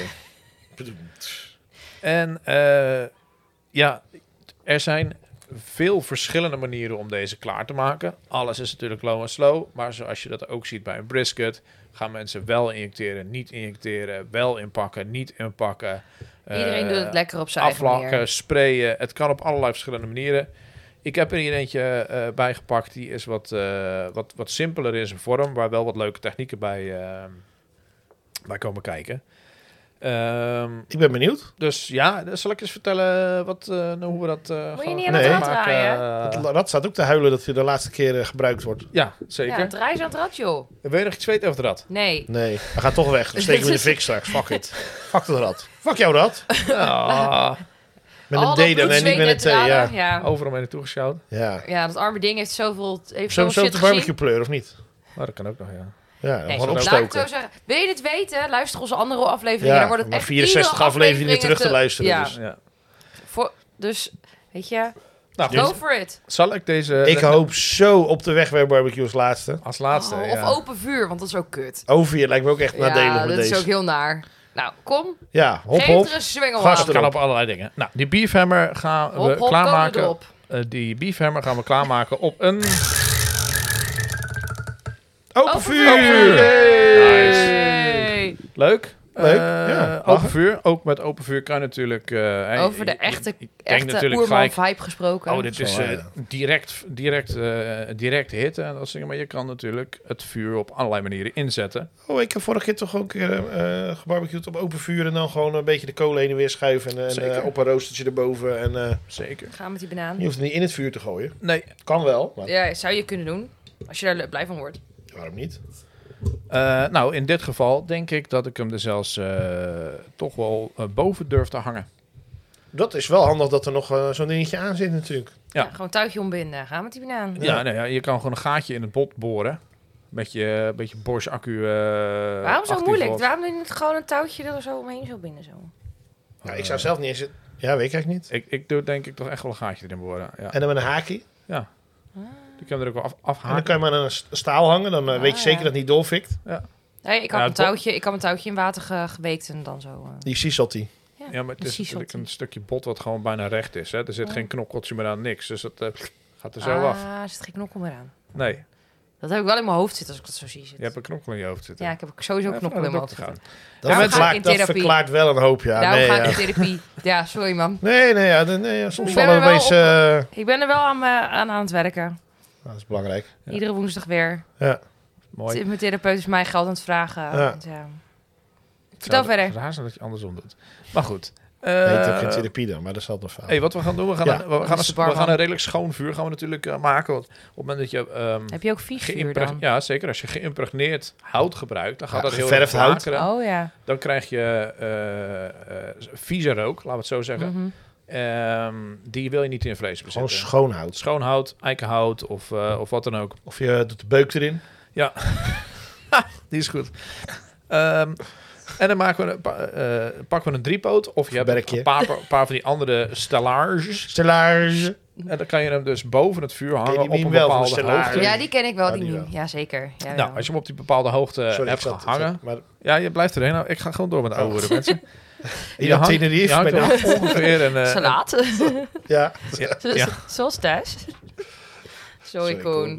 Speaker 3: En ja, er zijn veel verschillende manieren om deze klaar te maken. Alles is natuurlijk low en slow. Maar zoals je dat ook ziet bij een brisket, gaan mensen wel injecteren, niet injecteren, wel inpakken, niet inpakken.
Speaker 2: Iedereen doet het lekker op zijn eigen
Speaker 3: Aflakken,
Speaker 2: manier.
Speaker 3: sprayen. Het kan op allerlei verschillende manieren. Ik heb er hier eentje bijgepakt. Die is wat simpeler in zijn vorm, waar wel wat leuke technieken bij komen kijken.
Speaker 1: Ik ben benieuwd.
Speaker 3: Dus ja, dan zal ik eens vertellen hoe we dat
Speaker 2: Moet je
Speaker 3: gaan
Speaker 2: niet aan
Speaker 1: het
Speaker 2: rad
Speaker 3: maken.
Speaker 2: draaien?
Speaker 1: Het rad staat ook te huilen dat hij de laatste keer gebruikt wordt.
Speaker 3: Ja, zeker.
Speaker 2: Ja, draai eens aan het rad, joh.
Speaker 3: Wil je nog iets weten over dat?
Speaker 2: Nee.
Speaker 1: Nee, hij gaat toch weg. Dan steken we in de fik straks. Fuck it. Fuck dat rad. Fuck jouw rad.
Speaker 3: Ah,
Speaker 1: Met
Speaker 2: Al
Speaker 1: een
Speaker 2: dat
Speaker 1: D dan
Speaker 2: bloed,
Speaker 1: en niet met een T.
Speaker 2: zweet en
Speaker 1: Ja.
Speaker 2: tranen, ja.
Speaker 3: Overal mee naartoe gesjouwd.
Speaker 1: Ja.
Speaker 2: Dat arme ding heeft zoveel
Speaker 1: Zo
Speaker 2: shit
Speaker 1: de
Speaker 2: gezien.
Speaker 1: barbecue pleur, of niet?
Speaker 3: Maar dat kan ook nog, ja.
Speaker 1: Ja,
Speaker 2: Nee,
Speaker 1: gewoon
Speaker 2: laat ik het
Speaker 1: opstoken.
Speaker 2: zo zeggen. Wil je dit weten? Luister onze andere afleveringen.
Speaker 1: Ja,
Speaker 2: Dan wordt het
Speaker 1: maar
Speaker 2: echt
Speaker 1: 64
Speaker 2: iedere
Speaker 1: afleveringen terug te
Speaker 2: te
Speaker 1: luisteren.
Speaker 2: Ja.
Speaker 1: Dus.
Speaker 3: Ja.
Speaker 2: Dus, weet je,
Speaker 3: Nou,
Speaker 2: go
Speaker 3: goed.
Speaker 2: for it.
Speaker 3: Zal ik deze...
Speaker 1: Ik hoop zo op de wegwerpbarbecue als laatste.
Speaker 3: Als laatste,
Speaker 2: Oh,
Speaker 3: ja.
Speaker 2: Of open vuur, want dat is ook kut.
Speaker 1: Over lijkt me ook echt nadelig
Speaker 2: Ja,
Speaker 1: met
Speaker 2: dat
Speaker 1: deze.
Speaker 2: is ook heel naar. Nou, kom.
Speaker 1: Ja, hop
Speaker 2: Geef
Speaker 1: hop.
Speaker 2: er een zwengel
Speaker 1: Gas
Speaker 2: aan.
Speaker 3: Dat kan op allerlei dingen. Nou, die beefhammer gaan
Speaker 2: Hop,
Speaker 3: we
Speaker 2: hop,
Speaker 3: klaarmaken.
Speaker 2: komen erop.
Speaker 3: Die beefhammer gaan we klaarmaken op een...
Speaker 1: Open vuur!
Speaker 2: vuur!
Speaker 3: Nice.
Speaker 2: Hey.
Speaker 3: Leuk.
Speaker 1: Leuk, ja,
Speaker 3: Open
Speaker 1: lachen.
Speaker 3: vuur. Ook met open vuur kan je natuurlijk...
Speaker 2: Over de echte oerman-vibe gesproken.
Speaker 3: Oh, dit is
Speaker 1: Zo, ja.
Speaker 3: direct hitte en dat soort dingen. Maar je kan natuurlijk het vuur op allerlei manieren inzetten.
Speaker 1: Oh, ik heb vorige keer toch ook gebarbecued op open vuur. En dan gewoon een beetje de kolen heen en weer schuiven. En
Speaker 3: Zeker.
Speaker 1: op een roostertje erboven. En
Speaker 3: Zeker.
Speaker 2: Gaan met die banaan.
Speaker 1: je hoeft het niet in het vuur te gooien.
Speaker 3: Nee.
Speaker 1: Kan wel, maar
Speaker 2: Ja, zou je kunnen doen. Als je daar blij van wordt.
Speaker 1: waarom niet?
Speaker 3: Nou, in dit geval denk ik dat ik hem er zelfs toch wel boven durf te hangen.
Speaker 1: Dat is wel handig dat er nog zo'n dingetje aan zit natuurlijk.
Speaker 3: Ja.
Speaker 2: Ja, gewoon touwtje ombinden. Gaan met die banaan.
Speaker 3: Ja, nou ja, je kan gewoon een gaatje in het bot boren. Met je beetje Bosch accu.
Speaker 2: Waarom zo
Speaker 3: 18
Speaker 2: moeilijk?
Speaker 3: volt.
Speaker 2: Waarom doe je niet gewoon een touwtje er zo omheen zo binnen zo?
Speaker 1: Ja, ik zou zelf niet eens... Ja, weet ik eigenlijk niet.
Speaker 3: Ik doe denk ik toch echt wel een gaatje erin boren. Ja.
Speaker 1: En dan met een haakje.
Speaker 3: Ja. Die kan er ook wel
Speaker 1: En dan
Speaker 3: afhaken.
Speaker 1: kan je maar aan een staal hangen. Dan weet je zeker dat het niet doorfikt.
Speaker 2: Nee, ik had
Speaker 3: Ja,
Speaker 2: een touwtje. Ik had mijn touwtje in water geweekt en dan zo.
Speaker 1: Die sisalt die.
Speaker 3: Ja, maar het is
Speaker 2: precies
Speaker 3: natuurlijk
Speaker 2: wat
Speaker 3: een stukje bot wat gewoon bijna recht is. Hè? Er zit
Speaker 2: Ja.
Speaker 3: geen knokkeltje meer aan, niks. Dus dat gaat er zo af.
Speaker 2: Er zit geen knokkel meer aan.
Speaker 3: Nee,
Speaker 2: Dat heb ik wel in mijn hoofd zitten als ik dat zo zie
Speaker 3: je
Speaker 2: zitten.
Speaker 3: hebt een knokkel in je hoofd zitten.
Speaker 2: Ja, ik heb ook sowieso een
Speaker 3: Even
Speaker 2: knokkel in
Speaker 3: naar
Speaker 2: mijn
Speaker 3: de
Speaker 2: hoofd
Speaker 3: dokter
Speaker 2: zitten.
Speaker 3: gaan.
Speaker 1: Dat,
Speaker 2: Daarom ga ik in
Speaker 1: dat
Speaker 2: therapie.
Speaker 1: verklaart wel een hoop, ja.
Speaker 2: Daarom
Speaker 1: Nee,
Speaker 2: ga ik
Speaker 1: ja.
Speaker 2: in therapie. Ja, sorry man.
Speaker 1: Nee, soms
Speaker 2: Ik ben
Speaker 1: vallen we
Speaker 2: er wel
Speaker 1: opeens...
Speaker 2: Ik ben er wel aan het werken.
Speaker 1: dat is belangrijk.
Speaker 3: Ja.
Speaker 2: Iedere woensdag weer.
Speaker 3: Mooi.
Speaker 2: Mijn therapeut is mij geld aan het vragen.
Speaker 1: Ja.
Speaker 2: Want ja. Vertel verder.
Speaker 3: Het is raar zijn dat je andersom doet. Maar goed.
Speaker 1: Nee, het is geen therapie dan, maar dat is altijd een fout.
Speaker 3: Wat we gaan doen, we gaan,
Speaker 1: Ja.
Speaker 3: we gaan,
Speaker 2: Dat is de
Speaker 3: we
Speaker 2: barman.
Speaker 3: gaan een redelijk schoon vuur gaan we natuurlijk maken. Want op het moment dat je
Speaker 2: Heb je ook vliegvuur dan?
Speaker 3: ja, zeker. Als je geïmpregneerd hout gebruikt, dan gaat
Speaker 1: Ja,
Speaker 3: dat heel
Speaker 1: geverfd
Speaker 3: erg
Speaker 1: hout.
Speaker 3: blakeren.
Speaker 2: Oh ja.
Speaker 3: Dan krijg je vieze rook, laten we het zo zeggen.
Speaker 2: Mhm.
Speaker 3: Die wil je niet in je vlees
Speaker 1: Gewoon
Speaker 3: bezitten.
Speaker 1: schoon hout.
Speaker 3: Schoon hout, eikenhout of wat dan ook.
Speaker 1: Of je doet de beuk erin.
Speaker 3: Die is goed. En dan pakken we een driepoot. Of je hebt
Speaker 1: Verberk je.
Speaker 3: een paar van die andere stellages.
Speaker 1: Stellage.
Speaker 3: En dan kan je hem dus boven het vuur hangen
Speaker 1: die
Speaker 3: op een
Speaker 1: meme wel van de
Speaker 3: bepaalde
Speaker 1: stellage?
Speaker 3: hoogte.
Speaker 2: Ja, die ken ik wel,
Speaker 1: Ja,
Speaker 2: die
Speaker 1: die
Speaker 2: meme.
Speaker 1: wel.
Speaker 2: Ja, zeker. Ja,
Speaker 3: Nou, als je hem op die bepaalde hoogte
Speaker 1: Sorry, ik
Speaker 3: hebt
Speaker 1: zat
Speaker 3: gehangen.
Speaker 1: Maar
Speaker 3: Ja, je blijft erheen. Nou, ik ga gewoon door met oude
Speaker 1: Oh.
Speaker 3: mensen.
Speaker 1: hier op
Speaker 3: je
Speaker 1: Tenerife.
Speaker 3: hangt
Speaker 1: bij de-
Speaker 3: er ongeveer een...
Speaker 2: Salaat.
Speaker 1: Ja.
Speaker 3: ja.
Speaker 2: Zoals thuis. Sorry, Koen.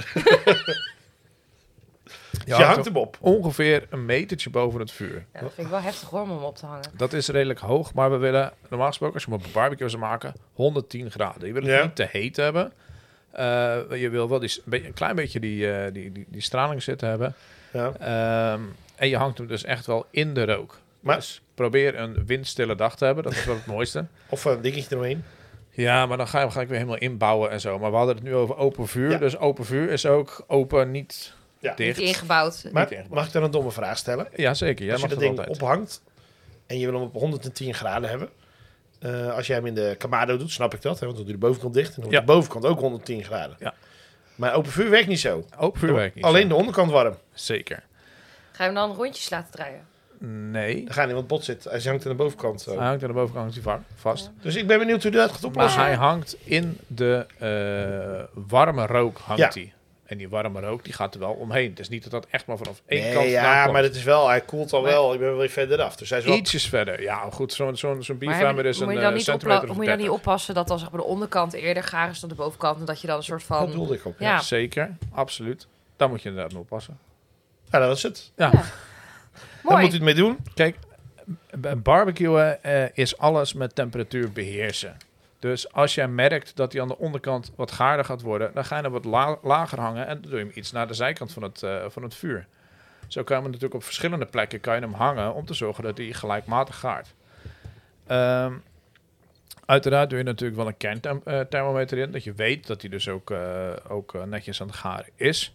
Speaker 1: Je hangt hem op.
Speaker 3: ongeveer een metertje boven het vuur.
Speaker 2: Ja, dat vind ik wel heftig hoor, om hem op te hangen.
Speaker 3: Dat is redelijk hoog, maar we willen normaal gesproken, als je hem op een barbecue zou maken, 110 graden. Je wil het
Speaker 1: Ja.
Speaker 3: niet te heet hebben. Je wil wel een klein beetje die straling zitten hebben.
Speaker 1: Ja.
Speaker 3: En je hangt hem dus echt wel in de rook.
Speaker 1: Maar-
Speaker 3: Dus probeer een windstille dag te hebben, dat is wel het mooiste.
Speaker 1: Of een dingetje eromheen.
Speaker 3: Ja, maar dan ga ik weer helemaal inbouwen en zo. Maar we hadden het nu over open vuur.
Speaker 1: Ja.
Speaker 3: Dus open vuur is ook open, niet
Speaker 1: Ja.
Speaker 3: dicht.
Speaker 2: Niet ingebouwd.
Speaker 1: Maar
Speaker 3: Niet echt.
Speaker 1: mag ik dan een domme vraag stellen?
Speaker 3: Ja, zeker. Jij
Speaker 1: Als je
Speaker 3: mag
Speaker 1: dat
Speaker 3: dat
Speaker 1: ding
Speaker 3: altijd.
Speaker 1: ophangt en je wil hem op 110 graden hebben. Als jij hem in de Kamado doet, snap ik dat. Hè, want dan doe je de bovenkant dicht. En dan wordt
Speaker 3: Ja.
Speaker 1: de bovenkant ook 110 graden.
Speaker 3: Ja.
Speaker 1: Maar open vuur werkt niet zo.
Speaker 3: Open vuur werkt niet.
Speaker 1: Alleen
Speaker 3: zo.
Speaker 1: de onderkant warm.
Speaker 3: Zeker.
Speaker 2: Ga je hem dan rondjes laten draaien?
Speaker 3: Nee.
Speaker 1: Dan gaat hij, want bot zit. Hij hangt aan de bovenkant. Zo.
Speaker 3: Hij hangt aan de bovenkant vast.
Speaker 1: Dus ik ben benieuwd hoe dat gaat
Speaker 3: Maar
Speaker 1: oplossen.
Speaker 3: hij hangt in de warme rook hangt
Speaker 1: Ja.
Speaker 3: hij. En die warme rook die gaat er wel omheen. Het is niet dat dat echt maar vanaf één
Speaker 1: Nee,
Speaker 3: kant
Speaker 1: ja,
Speaker 3: vandaan komt.
Speaker 1: maar het is wel, hij koelt al
Speaker 3: Maar-
Speaker 1: wel. Ik ben wel weer verder af. Dus hij is wel...
Speaker 3: Ietsjes verder. Ja, goed. Zo'n
Speaker 2: Maar
Speaker 3: beefhammer is
Speaker 2: moet
Speaker 3: een
Speaker 2: je dan niet,
Speaker 3: centimeter of
Speaker 2: moet je dan niet
Speaker 3: 30.
Speaker 2: oppassen dat dan zeg maar de onderkant eerder gaar is dan de bovenkant? En dat je dan een soort
Speaker 1: Dat
Speaker 2: van...
Speaker 1: bedoelde ik op. Ja.
Speaker 2: Ja.
Speaker 3: Zeker, absoluut. Daar moet je inderdaad mee oppassen.
Speaker 1: Ja, dat is het.
Speaker 3: Ja.
Speaker 2: Ja.
Speaker 1: Daar
Speaker 2: Mooi.
Speaker 1: moet u het mee doen.
Speaker 3: Kijk, barbecuen is alles met temperatuur beheersen. Dus als jij merkt dat die aan de onderkant wat gaarder gaat worden, dan ga je hem wat lager hangen en dan doe je hem iets naar de zijkant van het vuur. Zo kan je hem natuurlijk op verschillende plekken kan je hem hangen om te zorgen dat hij gelijkmatig gaart. Uiteraard doe je natuurlijk wel een kernthermometer in, dat je weet dat hij dus ook netjes aan het garen is.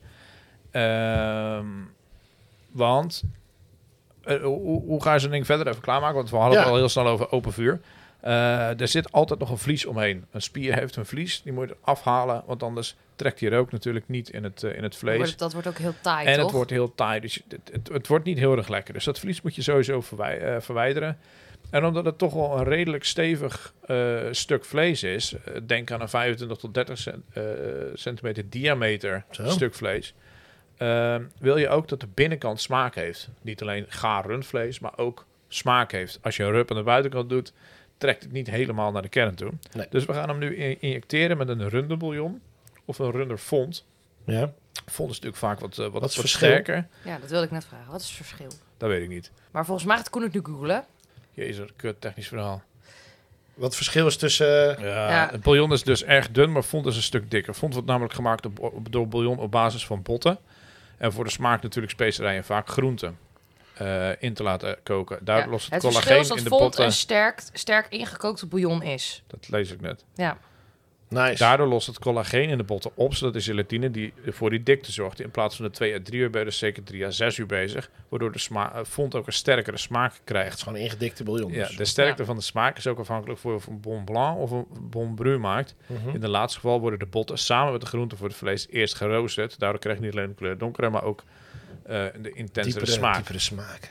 Speaker 3: Want hoe ga je zo'n ding verder even klaarmaken? Want we hadden het
Speaker 1: Ja.
Speaker 3: al heel snel over open vuur. Er zit altijd nog een vlies omheen. Een spier heeft een vlies, die moet je afhalen, want anders trekt die rook natuurlijk niet in het vlees.
Speaker 2: Dat wordt ook heel taai,
Speaker 3: En
Speaker 2: toch?
Speaker 3: het wordt heel taai, dus het wordt niet heel erg lekker. Dus dat vlies moet je sowieso verwijderen. En omdat het toch wel een redelijk stevig stuk vlees is, denk aan een 25 tot 30 centimeter diameter
Speaker 1: Zo.
Speaker 3: stuk vlees, wil je ook dat de binnenkant smaak heeft. Niet alleen gaar rundvlees, maar ook smaak heeft. Als je een rub aan de buitenkant doet, trekt het niet helemaal naar de kern toe.
Speaker 1: Nee.
Speaker 3: Dus we gaan hem nu injecteren met een runderbouillon of een runderfond.
Speaker 1: Ja.
Speaker 3: Fond is natuurlijk vaak
Speaker 1: Wat is
Speaker 3: wat
Speaker 1: het verschil?
Speaker 3: sterker.
Speaker 2: Ja, dat wilde ik net vragen. Wat is het verschil?
Speaker 3: Dat weet ik niet.
Speaker 2: Maar volgens mij gaat Koen het nu googlen.
Speaker 3: Jezus, wat een kut technisch verhaal.
Speaker 1: Wat het verschil is tussen...
Speaker 2: Ja.
Speaker 3: Het bouillon is dus erg dun, maar fond is een stuk dikker. Fond wordt namelijk gemaakt door bouillon op basis van botten. En voor de smaak natuurlijk specerijen, vaak groenten, in te laten koken. Daar lost het
Speaker 2: verschil is
Speaker 3: collageen
Speaker 2: dat
Speaker 3: in de
Speaker 2: fond
Speaker 3: botten.
Speaker 2: een sterk ingekookte bouillon is.
Speaker 3: Dat lees ik net.
Speaker 2: Ja.
Speaker 1: Nice.
Speaker 3: Daardoor lost het collageen in de botten op, zodat de gelatine die voor die dikte zorgt. In plaats van de 2 à 3 uur ben je dus zeker 3 à 6 uur bezig. Waardoor de fond ook een sterkere smaak
Speaker 1: Het
Speaker 3: krijgt.
Speaker 1: is gewoon ingedikte bouillon.
Speaker 3: Ja,
Speaker 1: dus.
Speaker 3: de sterkte van de smaak is ook afhankelijk voor of je een bon blanc of een bon brun maakt.
Speaker 1: Mhm.
Speaker 3: In de laatste geval worden de botten samen met de groenten voor het vlees eerst geroosterd. Daardoor krijg je niet alleen de kleur donkere, maar ook de intensere smaak.
Speaker 1: Diepere smaak.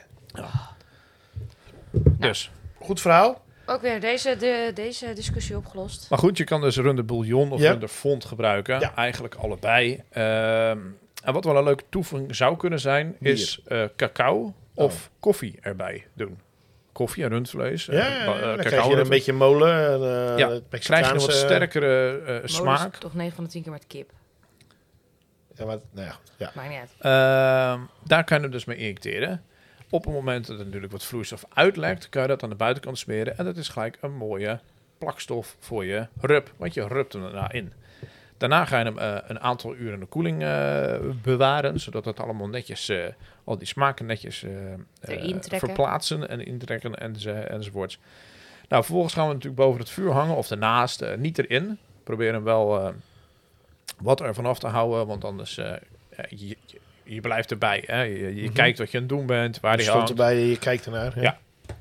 Speaker 3: Dus.
Speaker 1: Goed verhaal.
Speaker 2: Ook weer deze discussie opgelost.
Speaker 3: Maar goed, je kan dus runde bouillon of
Speaker 1: Ja.
Speaker 3: runde fond gebruiken.
Speaker 1: Ja.
Speaker 3: Eigenlijk allebei. En wat wel een leuke toevoeging zou kunnen zijn, is cacao of koffie erbij doen. Koffie en rundvlees.
Speaker 1: Ja, dan
Speaker 3: cacao
Speaker 1: krijg je een
Speaker 3: rundvlees.
Speaker 1: beetje molen. En,
Speaker 3: Ja,
Speaker 1: het
Speaker 3: krijg je een wat
Speaker 1: Mexicaanse-
Speaker 3: sterkere
Speaker 2: Modus
Speaker 3: smaak.
Speaker 2: toch 9 van de 10 keer met kip.
Speaker 1: Ja, maar, nou ja, goed. Ja.
Speaker 2: Maakt niet uit.
Speaker 3: Daar kan je hem dus mee injecteren. Op het moment dat er natuurlijk wat vloeistof uitlekt, kan je dat aan de buitenkant smeren. En dat is gelijk een mooie plakstof voor je rub. Want je rubt hem daarna in. Daarna ga je hem een aantal uren in de koeling bewaren. Zodat het allemaal netjes, al die smaken netjes
Speaker 2: Erin trekken.
Speaker 3: verplaatsen en intrekken enzovoorts. Nou, vervolgens gaan we natuurlijk boven het vuur hangen of ernaast. Niet erin. Probeer hem wel wat ervan af te houden. Want anders je blijft erbij. Hè? Je kijkt wat je aan het doen bent. Waar
Speaker 1: Je
Speaker 3: die
Speaker 1: stond
Speaker 3: hangt.
Speaker 1: erbij, je kijkt ernaar.
Speaker 3: Ja.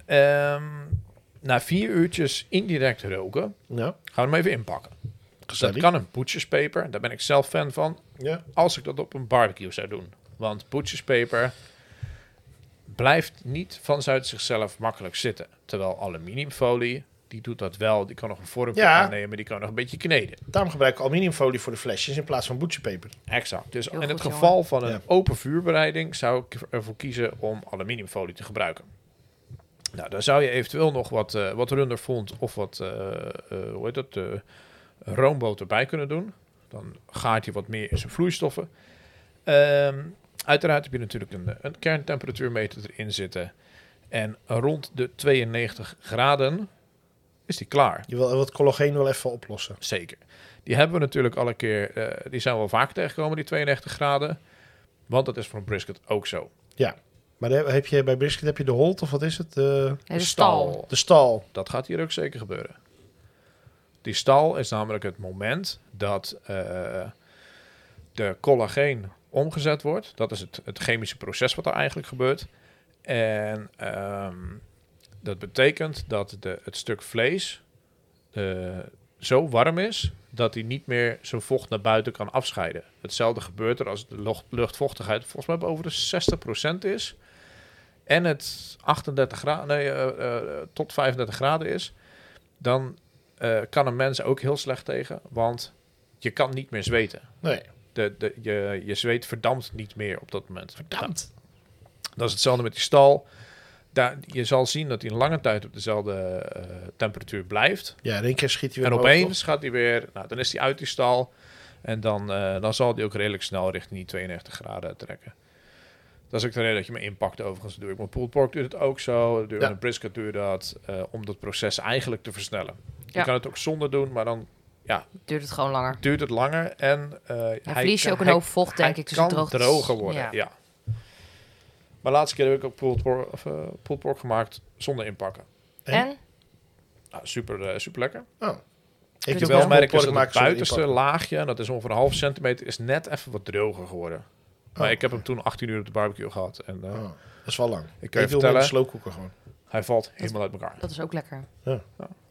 Speaker 3: Na 4 uurtjes indirect roken,
Speaker 1: Ja.
Speaker 3: gaan we hem even inpakken. Dus dat
Speaker 1: Gezellig.
Speaker 3: kan een butcherspaper, daar ben ik zelf fan van,
Speaker 1: Ja.
Speaker 3: als ik dat op een barbecue zou doen. Want butcherspaper blijft niet vanuit zichzelf makkelijk zitten. Terwijl aluminiumfolie, die doet dat wel. Die kan nog een vormpje
Speaker 1: Ja.
Speaker 3: aannemen, die kan nog een beetje kneden.
Speaker 1: Daarom gebruik ik aluminiumfolie voor de flesjes in plaats van butcherpaper.
Speaker 3: Exact. Dus
Speaker 2: Heel
Speaker 3: in het
Speaker 2: goed,
Speaker 3: geval van een
Speaker 1: Ja.
Speaker 3: open vuurbereiding zou ik ervoor kiezen om aluminiumfolie te gebruiken. Nou, daar zou je eventueel nog wat runderfond of wat roomboter bij kunnen doen. Dan gaat hij wat meer in zijn vloeistoffen. Uiteraard heb je natuurlijk een kerntemperatuurmeter erin zitten. En rond de 92 graden is die klaar.
Speaker 1: Je wil wat collageen wel even oplossen.
Speaker 3: Zeker. Die hebben we natuurlijk al een keer, die zijn we wel vaak tegengekomen, die 92 graden. Want dat is voor een brisket ook zo.
Speaker 1: Maar heb je, bij brisket heb je de holt of wat is het?
Speaker 2: Nee, de stal.
Speaker 1: De stal.
Speaker 3: Dat gaat hier ook zeker gebeuren. Die stal is namelijk het moment dat de collageen omgezet wordt. Dat is het chemische proces wat er eigenlijk gebeurt. En dat betekent dat het stuk vlees zo warm is dat hij niet meer zijn vocht naar buiten kan afscheiden. Hetzelfde gebeurt er als de luchtvochtigheid volgens mij boven de 60% is. En het 38 graden, tot 35 graden is. Dan kan een mens ook heel slecht tegen. Want je kan niet meer zweten.
Speaker 1: Nee.
Speaker 3: Je zweet verdampt niet meer op dat moment.
Speaker 1: Verdampt.
Speaker 3: Dat is hetzelfde met die stal. Je zal zien dat hij een lange tijd op dezelfde temperatuur blijft.
Speaker 1: Ja, in één keer schiet hij weer
Speaker 3: En
Speaker 1: omhoog,
Speaker 3: opeens gaat hij weer... Nou, dan is hij uit die stal. En dan zal hij ook redelijk snel richting die 92 graden trekken. Dat is ook de reden dat je me inpakt overigens. Doe ik met pulled pork doe je het ook zo. Doe je
Speaker 1: Ja.
Speaker 3: met een brisket doe je dat. Om dat proces eigenlijk te versnellen. Je
Speaker 2: Ja.
Speaker 3: kan het ook zonder doen, maar dan
Speaker 2: Duurt het gewoon langer.
Speaker 3: duurt het langer. En
Speaker 2: Dan verlies je ook een hoop vocht, denk ik. Dus
Speaker 3: kan
Speaker 2: het droogt
Speaker 3: droger worden,
Speaker 2: Ja.
Speaker 3: ja. Maar laatste keer heb ik ook pulled pork gemaakt zonder inpakken.
Speaker 2: En?
Speaker 3: Nou, super lekker.
Speaker 1: Ik
Speaker 2: Kunt
Speaker 1: heb
Speaker 2: ook
Speaker 3: Wel
Speaker 2: wel
Speaker 3: merk is
Speaker 1: pork
Speaker 3: dat
Speaker 1: maken
Speaker 3: het
Speaker 1: zonder
Speaker 3: buitenste
Speaker 1: inpakken.
Speaker 3: laagje, en dat is ongeveer een half centimeter, is net even wat droger geworden. Maar
Speaker 1: Oh.
Speaker 3: ik heb hem toen 18 uur op de barbecue gehad. En
Speaker 1: Oh, dat is wel lang.
Speaker 3: ik kan je
Speaker 1: wil
Speaker 3: vertellen,
Speaker 1: een slowcooker gewoon.
Speaker 3: hij valt helemaal uit elkaar.
Speaker 2: Dat is ook lekker.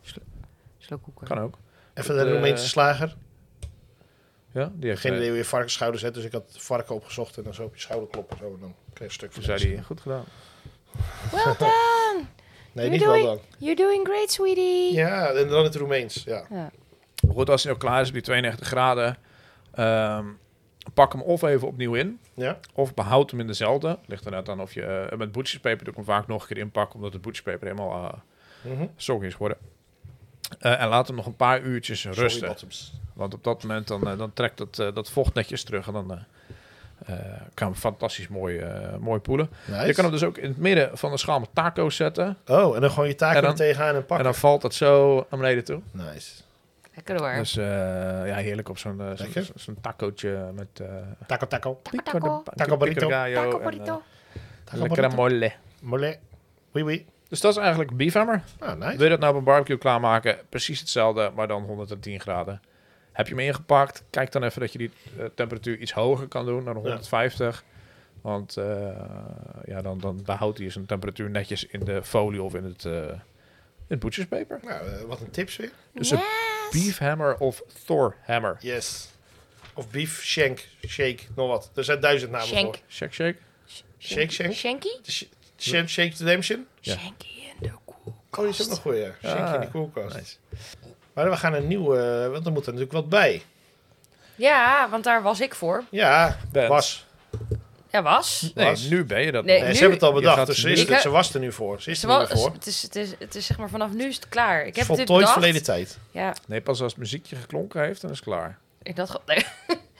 Speaker 2: Slowcooker.
Speaker 3: Kan ook.
Speaker 1: Even de Roemeense slager.
Speaker 3: Ja, die heeft...
Speaker 1: Geen idee hoe je varkensschouders hebt, dus ik had varken opgezocht en dan zo op je schouder kloppen. Zo, en dan krijg je een stuk van
Speaker 3: Toen zei hij, goed gedaan.
Speaker 2: Well done!
Speaker 1: Nee,
Speaker 2: You're
Speaker 1: niet wel
Speaker 2: doing-
Speaker 1: dan.
Speaker 2: You're doing great, sweetie.
Speaker 1: Ja, en dan het Roemeens. Ja.
Speaker 3: Goed, als hij ook klaar is op die 92 graden, pak hem of even opnieuw in,
Speaker 1: Ja?
Speaker 3: of behoud hem in dezelfde. Ligt er net aan of je met boetjespeper doe ik hem vaak nog een keer inpakken, omdat de boetjespeper helemaal soggy is geworden. En laat hem nog een paar uurtjes rusten.
Speaker 1: Bottoms.
Speaker 3: Want op dat moment dan trekt dat vocht netjes terug en dan kan hem fantastisch mooi poelen.
Speaker 1: Nice.
Speaker 3: Je kan hem dus ook in het midden van de schaal met taco's zetten.
Speaker 1: Oh, en dan gewoon je taken
Speaker 3: En dan-
Speaker 1: er tegenaan en
Speaker 3: En
Speaker 1: pakken.
Speaker 3: dan valt het zo naar beneden toe.
Speaker 1: Nice.
Speaker 2: Lekker hoor.
Speaker 3: Dus ja, heerlijk op zo'n
Speaker 1: Lekker.
Speaker 3: zo'n tacootje met
Speaker 1: Taco, taco.
Speaker 2: Taco.
Speaker 1: Taco burrito.
Speaker 2: Taco burrito.
Speaker 3: Lekkere molle.
Speaker 1: Mole. Oui, oui.
Speaker 3: Dus dat is eigenlijk beefhammer.
Speaker 1: Ah, nice.
Speaker 3: Wil je dat nou op een barbecue klaarmaken? Precies hetzelfde, maar dan 110 graden. Heb je hem ingepakt? Kijk dan even dat je die temperatuur iets hoger kan doen, naar de 150. Want ja, dan behoudt hij zijn temperatuur netjes in de folie of in het boetjespeper.
Speaker 1: Nou, wat een tips weer.
Speaker 3: Dus een beefhammer of Thorhammer.
Speaker 1: Yes. Of beef, shank, shake, nog wat. Er zijn 1000 namen
Speaker 2: Shank.
Speaker 1: voor.
Speaker 3: Shake.
Speaker 1: Shake, shank.
Speaker 2: Shanky?
Speaker 1: Shake Redemption.
Speaker 3: Ja.
Speaker 2: Shanky in de koelkast.
Speaker 1: Oh, die is ook nog goed, ja. Shank in de
Speaker 3: Ah,
Speaker 1: koelkast.
Speaker 3: nice.
Speaker 1: Maar we gaan een nieuwe, want er moet er natuurlijk wat bij.
Speaker 2: Ja, want daar was ik voor.
Speaker 1: Ja,
Speaker 3: Bent.
Speaker 1: was.
Speaker 2: Ja, was.
Speaker 3: Nee,
Speaker 1: Was.
Speaker 3: nu ben je dat.
Speaker 2: Nee,
Speaker 3: nog.
Speaker 1: Nee,
Speaker 2: nu-
Speaker 1: ze hebben het al
Speaker 3: Je
Speaker 1: bedacht,
Speaker 3: gaat
Speaker 1: dus
Speaker 3: nu-
Speaker 1: ze was er nu voor. Ze is er nu
Speaker 2: Terwijl,
Speaker 1: voor.
Speaker 2: het is zeg maar vanaf nu is het klaar. Ik heb het
Speaker 1: Voltooid
Speaker 2: bedacht.
Speaker 1: verleden tijd.
Speaker 2: Ja,
Speaker 3: Nee, pas als het muziekje geklonken heeft, dan is het klaar.
Speaker 2: ik dacht gewoon... Nee.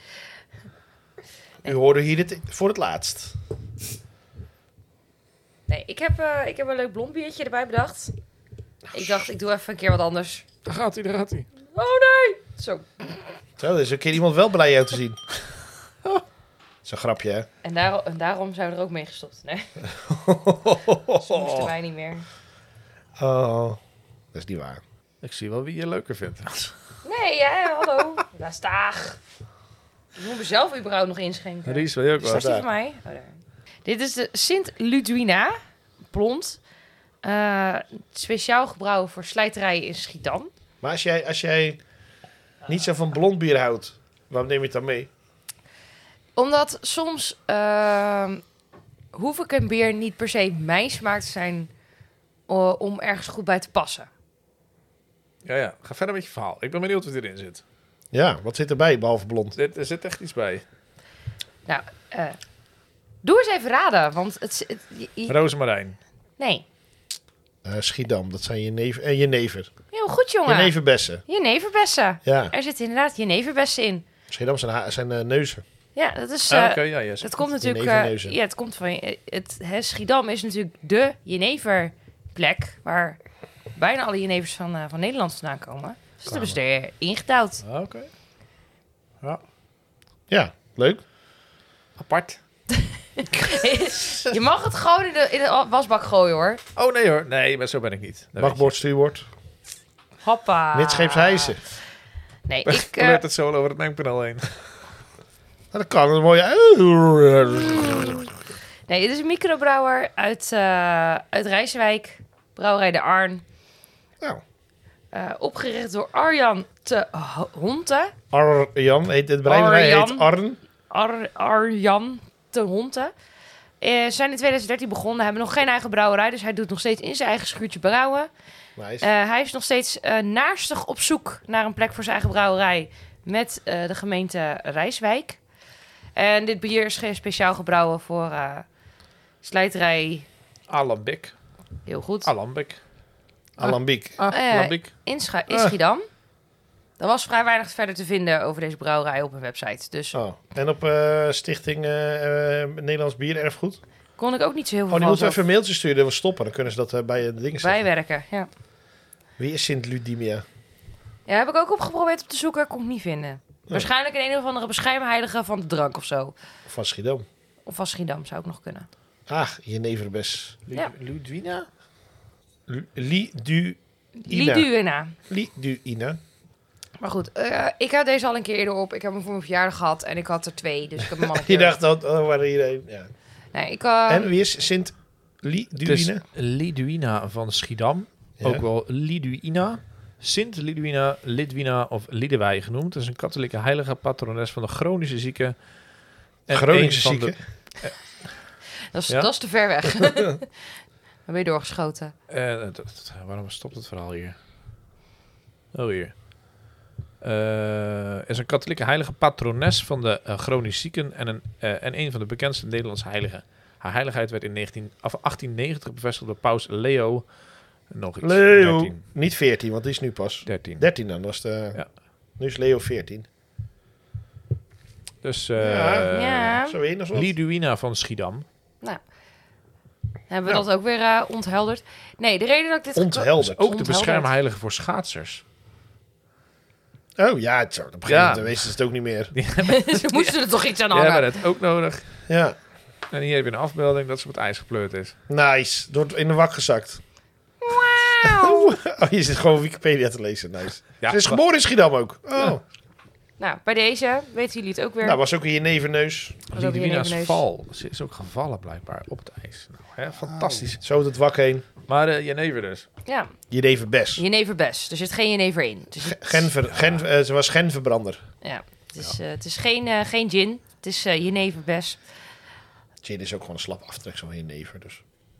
Speaker 1: U hoorde hier dit voor het laatst.
Speaker 2: Nee, ik heb een leuk blond biertje erbij bedacht. Ik dacht, ik doe even een keer wat anders.
Speaker 3: Daar gaat hij.
Speaker 2: Oh nee! Zo.
Speaker 1: Zo, er is een keer iemand wel blij jou te zien. Dat is een grapje, hè?
Speaker 2: En daarom zijn we er ook mee gestopt. Nee, ze moesten wij niet meer.
Speaker 1: Oh, dat is niet waar.
Speaker 3: Ik zie wel wie je leuker vindt.
Speaker 2: Nee, hè, hallo. Daar staag. Ik moet mezelf überhaupt nog inschenken.
Speaker 3: Ries, wil je ook
Speaker 2: Is
Speaker 3: wel?
Speaker 2: die van mij? Oh, daar. Dit is de Sint Ludwina blond. Speciaal gebrouwen voor slijterijen in Schiedam.
Speaker 1: Maar als jij niet zo van blond bier houdt, waarom neem je het dan mee?
Speaker 2: Omdat soms hoef ik een bier niet per se mijn smaak te zijn om ergens goed bij te passen.
Speaker 3: Ja. Ga verder met je verhaal. Ik ben benieuwd wat erin zit.
Speaker 1: Ja, wat zit erbij, behalve blond?
Speaker 3: Er zit echt iets bij.
Speaker 2: Nou, doe eens even raden, want
Speaker 3: Rozemarijn.
Speaker 2: nee.
Speaker 1: Schiedam, dat zijn jenever.
Speaker 2: Heel goed, jongen.
Speaker 1: Jeneverbessen.
Speaker 2: Jeneverbessen.
Speaker 1: Ja,
Speaker 2: Er zitten inderdaad jeneverbessen in.
Speaker 1: Schiedam zijn neuzen.
Speaker 2: Ja, dat is...
Speaker 3: Oké, ja, yes.
Speaker 2: Het komt natuurlijk...
Speaker 1: Jeneverneuzen.
Speaker 2: ja, het komt van... Schiedam is natuurlijk de jeneverplek waar bijna alle jenevers van Nederland vandaan komen. Dus dat hebben ze erin gedouwd.
Speaker 3: Oké.
Speaker 1: Ja, leuk.
Speaker 3: Apart.
Speaker 2: Je mag het gewoon in de wasbak gooien, hoor.
Speaker 3: Oh nee hoor. Nee, maar zo ben ik niet. Dat
Speaker 1: Wachtbord, stuurwoord.
Speaker 2: Hoppa.
Speaker 1: Midscheeps hijsen.
Speaker 2: Nee,
Speaker 3: weet je.
Speaker 2: ik...
Speaker 3: Probeert het zo over het mengpaneel heen.
Speaker 1: Dat kan, een mooie...
Speaker 2: Nee, dit is een microbrouwer uit Rijswijk. Brouwerij de Arn.
Speaker 1: Nou,
Speaker 2: Opgericht door Arjan te Honte.
Speaker 1: Arjan heet het brouwerij,
Speaker 2: Arjan.
Speaker 1: heet Arn.
Speaker 2: Arjan te Honte. Ze zijn in 2013 begonnen, hebben nog geen eigen brouwerij. Dus hij doet nog steeds in zijn eigen schuurtje brouwen.
Speaker 1: Nice.
Speaker 2: Hij is nog steeds naarstig op zoek naar een plek voor zijn eigen brouwerij. Met de gemeente Rijswijk. En dit bier is speciaal gebrouwen voor slijterij.
Speaker 3: Alambic.
Speaker 2: Heel goed.
Speaker 3: Alambic.
Speaker 1: Alambiek.
Speaker 3: Alambic.
Speaker 2: In Schiedam. Er was vrij weinig verder te vinden over deze brouwerij op een website. Dus
Speaker 1: Oh. En op Stichting Nederlands Bier Erfgoed?
Speaker 2: kon ik ook niet zo heel
Speaker 1: Oh,
Speaker 2: veel
Speaker 1: die moeten we
Speaker 2: van
Speaker 1: even een mailtje sturen. Dat we stoppen. Dan kunnen ze dat bij de dingen zetten.
Speaker 2: bijwerken. Ja.
Speaker 1: Wie is Sint Ludimia?
Speaker 2: Ja, heb ik ook geprobeerd op te zoeken. Kon ik niet vinden. Waarschijnlijk een of andere beschermheilige van de drank of zo.
Speaker 1: Of van Schiedam?
Speaker 2: Of van Schiedam zou ook nog kunnen.
Speaker 1: Ach, Jeneverbes.
Speaker 2: Ja.
Speaker 3: Ludwina?
Speaker 1: Liduina.
Speaker 2: Liduina.
Speaker 1: Liduina.
Speaker 2: Maar goed, ik had deze al een keer eerder op. Ik heb hem voor mijn verjaardag gehad en ik had er 2. Dus ik heb hem al een
Speaker 1: Je
Speaker 2: keer...
Speaker 1: dacht dat waar iedereen... Ja.
Speaker 2: Nee, ik...
Speaker 1: En wie is Sint
Speaker 3: Het is
Speaker 1: Liduina?
Speaker 3: Liduina van Schiedam.
Speaker 1: Ja.
Speaker 3: Ook wel Liduina. Sint Lidwina of Liedewij genoemd. Dat is een katholieke heilige patrones van de chronische zieken. En
Speaker 1: Chronische
Speaker 3: een van
Speaker 1: zieken?
Speaker 3: Ja?
Speaker 2: Dat is te ver weg. Dan ben je doorgeschoten.
Speaker 3: Waarom stopt het verhaal hier? Oh, hier. Is een katholieke heilige patrones van de chronisch zieken en een van de bekendste Nederlandse heiligen. Haar heiligheid werd in 1890 bevestigd door paus Leo. Nog iets.
Speaker 1: Leo.
Speaker 3: 13.
Speaker 1: Niet 14, want die is nu pas.
Speaker 3: 13.
Speaker 1: 13 dan. Was de,
Speaker 3: Ja.
Speaker 1: Nu is Leo 14.
Speaker 3: Dus
Speaker 2: Ja.
Speaker 1: Zo één of wat.
Speaker 3: Liduina van Schiedam.
Speaker 2: Nou, hebben we dat ook weer onthelderd. Nee, de reden dat ik dit...
Speaker 1: Onthelderd.
Speaker 3: Ook de
Speaker 2: Onthelderd.
Speaker 3: beschermheilige voor schaatsers.
Speaker 1: Oh ja, op een gegeven moment wees het ook niet meer.
Speaker 2: Ze moesten er toch iets aan
Speaker 3: Die
Speaker 2: hangen.
Speaker 3: hebben het ook nodig.
Speaker 1: Ja,
Speaker 3: En hier heb je een afbeelding dat ze op het ijs gepleurd is.
Speaker 1: nice. Door in de wak gezakt.
Speaker 2: Wauw.
Speaker 1: Oh, je zit gewoon Wikipedia te lezen. Nice.
Speaker 3: Ja,
Speaker 1: Ze is geboren in Schiedam ook. Oh.
Speaker 3: Ja.
Speaker 2: Nou, bij deze weten jullie het ook weer.
Speaker 1: Nou, was ook in je nevenneus.
Speaker 2: Was ook weer
Speaker 3: Liduina's
Speaker 2: nevenneus.
Speaker 3: val. Ze is ook gevallen blijkbaar op het ijs. Nou, hè, fantastisch.
Speaker 1: Zo het wak heen.
Speaker 3: Maar Jenever dus.
Speaker 2: Ja,
Speaker 1: Je nevenbes.
Speaker 2: jeneverbes. Er zit geen jenever in. Dus
Speaker 1: Ze was genverbrander.
Speaker 2: ja, het is geen gin. Het is jeneverbes.
Speaker 1: Gin is ook gewoon een slap aftrek van jenever. Dus.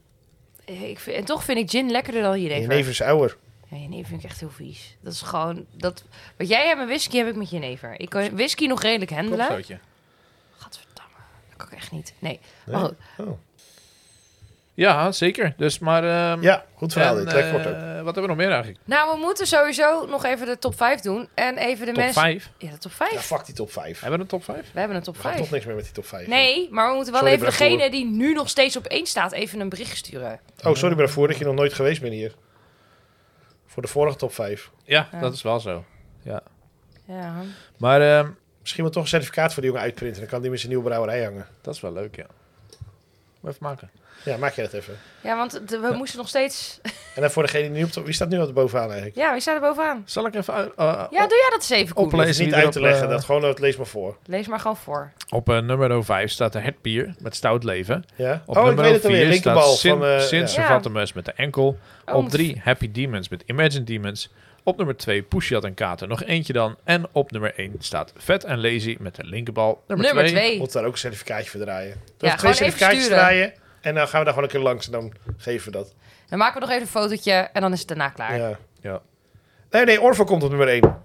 Speaker 2: En toch vind ik gin lekkerder dan jenever.
Speaker 1: Jenever is ouder.
Speaker 2: Ja, jenever vind ik echt heel vies. Dat is gewoon... Wat jij hebt met whisky, heb ik met jenever. Ik kan whisky nog redelijk handelen.
Speaker 3: Kopstootje.
Speaker 2: Gadverdamme. Dat kan ik echt niet. Nee.
Speaker 1: Nee?
Speaker 2: Maar goed.
Speaker 1: Oh.
Speaker 3: Ja, zeker. Dus maar...
Speaker 1: Ja, goed verhaal
Speaker 3: en,
Speaker 1: dit. Trek wordt ook.
Speaker 3: wat hebben we nog meer eigenlijk?
Speaker 2: Nou, we moeten sowieso nog even de top 5 doen. En even de
Speaker 3: Top
Speaker 2: mensen...
Speaker 3: 5?
Speaker 2: Ja, de top 5.
Speaker 1: Ja, fuck die top 5.
Speaker 3: Hebben we een top 5?
Speaker 2: We hebben een top
Speaker 1: We gaan
Speaker 2: 5.
Speaker 1: toch niks meer met die top 5.
Speaker 2: Nee, maar we moeten wel
Speaker 1: Sorry,
Speaker 2: even
Speaker 1: Bravoer.
Speaker 2: degene die nu nog steeds op 1 staat, even een bericht sturen.
Speaker 1: Oh, sorry Bravoer dat je nog nooit geweest bent hier. Voor de vorige top 5.
Speaker 3: Ja,
Speaker 2: Ja.
Speaker 3: dat is wel zo. Ja.
Speaker 2: Ja.
Speaker 3: Maar
Speaker 1: Misschien wel toch een certificaat voor die jongen uitprinten. Dan kan die met zijn nieuwe brouwerij hangen.
Speaker 3: dat is wel leuk, ja. Moet even maken.
Speaker 1: Ja, maak je dat even.
Speaker 2: Ja, want we moesten nog steeds...
Speaker 1: En dan voor degene die nu op wie staat nu al bovenaan eigenlijk?
Speaker 2: Ja, wie staat er bovenaan?
Speaker 3: Zal ik even
Speaker 2: Ja, doe jij dat eens even, Koen.
Speaker 3: oplezen?
Speaker 1: Hoef niet
Speaker 3: wie er
Speaker 1: uit te
Speaker 3: op,
Speaker 1: leggen, dat gewoon lees maar voor.
Speaker 2: Lees maar gewoon voor.
Speaker 3: Op nummer 5 staat de Het Bier met Stout Leven.
Speaker 1: Ja?
Speaker 3: Op
Speaker 1: Oh, ik
Speaker 3: nummer
Speaker 1: weet het alweer.
Speaker 3: 4
Speaker 1: Linkerbal
Speaker 3: staat
Speaker 1: van...
Speaker 3: Sint
Speaker 2: Ja.
Speaker 3: Servatemus met de Enkel.
Speaker 2: Oh,
Speaker 3: Op 3 Happy Demons met Imagine Demons. Op nummer 2 Pushiat en Kater. Nog eentje dan. En op nummer 1 staat Vet en Lazy met de linkerbal. Nummer 2.
Speaker 1: Moet daar ook een certificaatje voor draaien.
Speaker 2: Ja,
Speaker 1: Twee
Speaker 2: gewoon even
Speaker 1: certificaatjes
Speaker 2: sturen.
Speaker 1: draaien. En dan gaan we daar gewoon een keer langs en dan geven we dat.
Speaker 2: Dan maken we nog even een fotootje en dan is het daarna klaar.
Speaker 1: Ja.
Speaker 3: Ja.
Speaker 1: Nee, Orvo komt op nummer 1.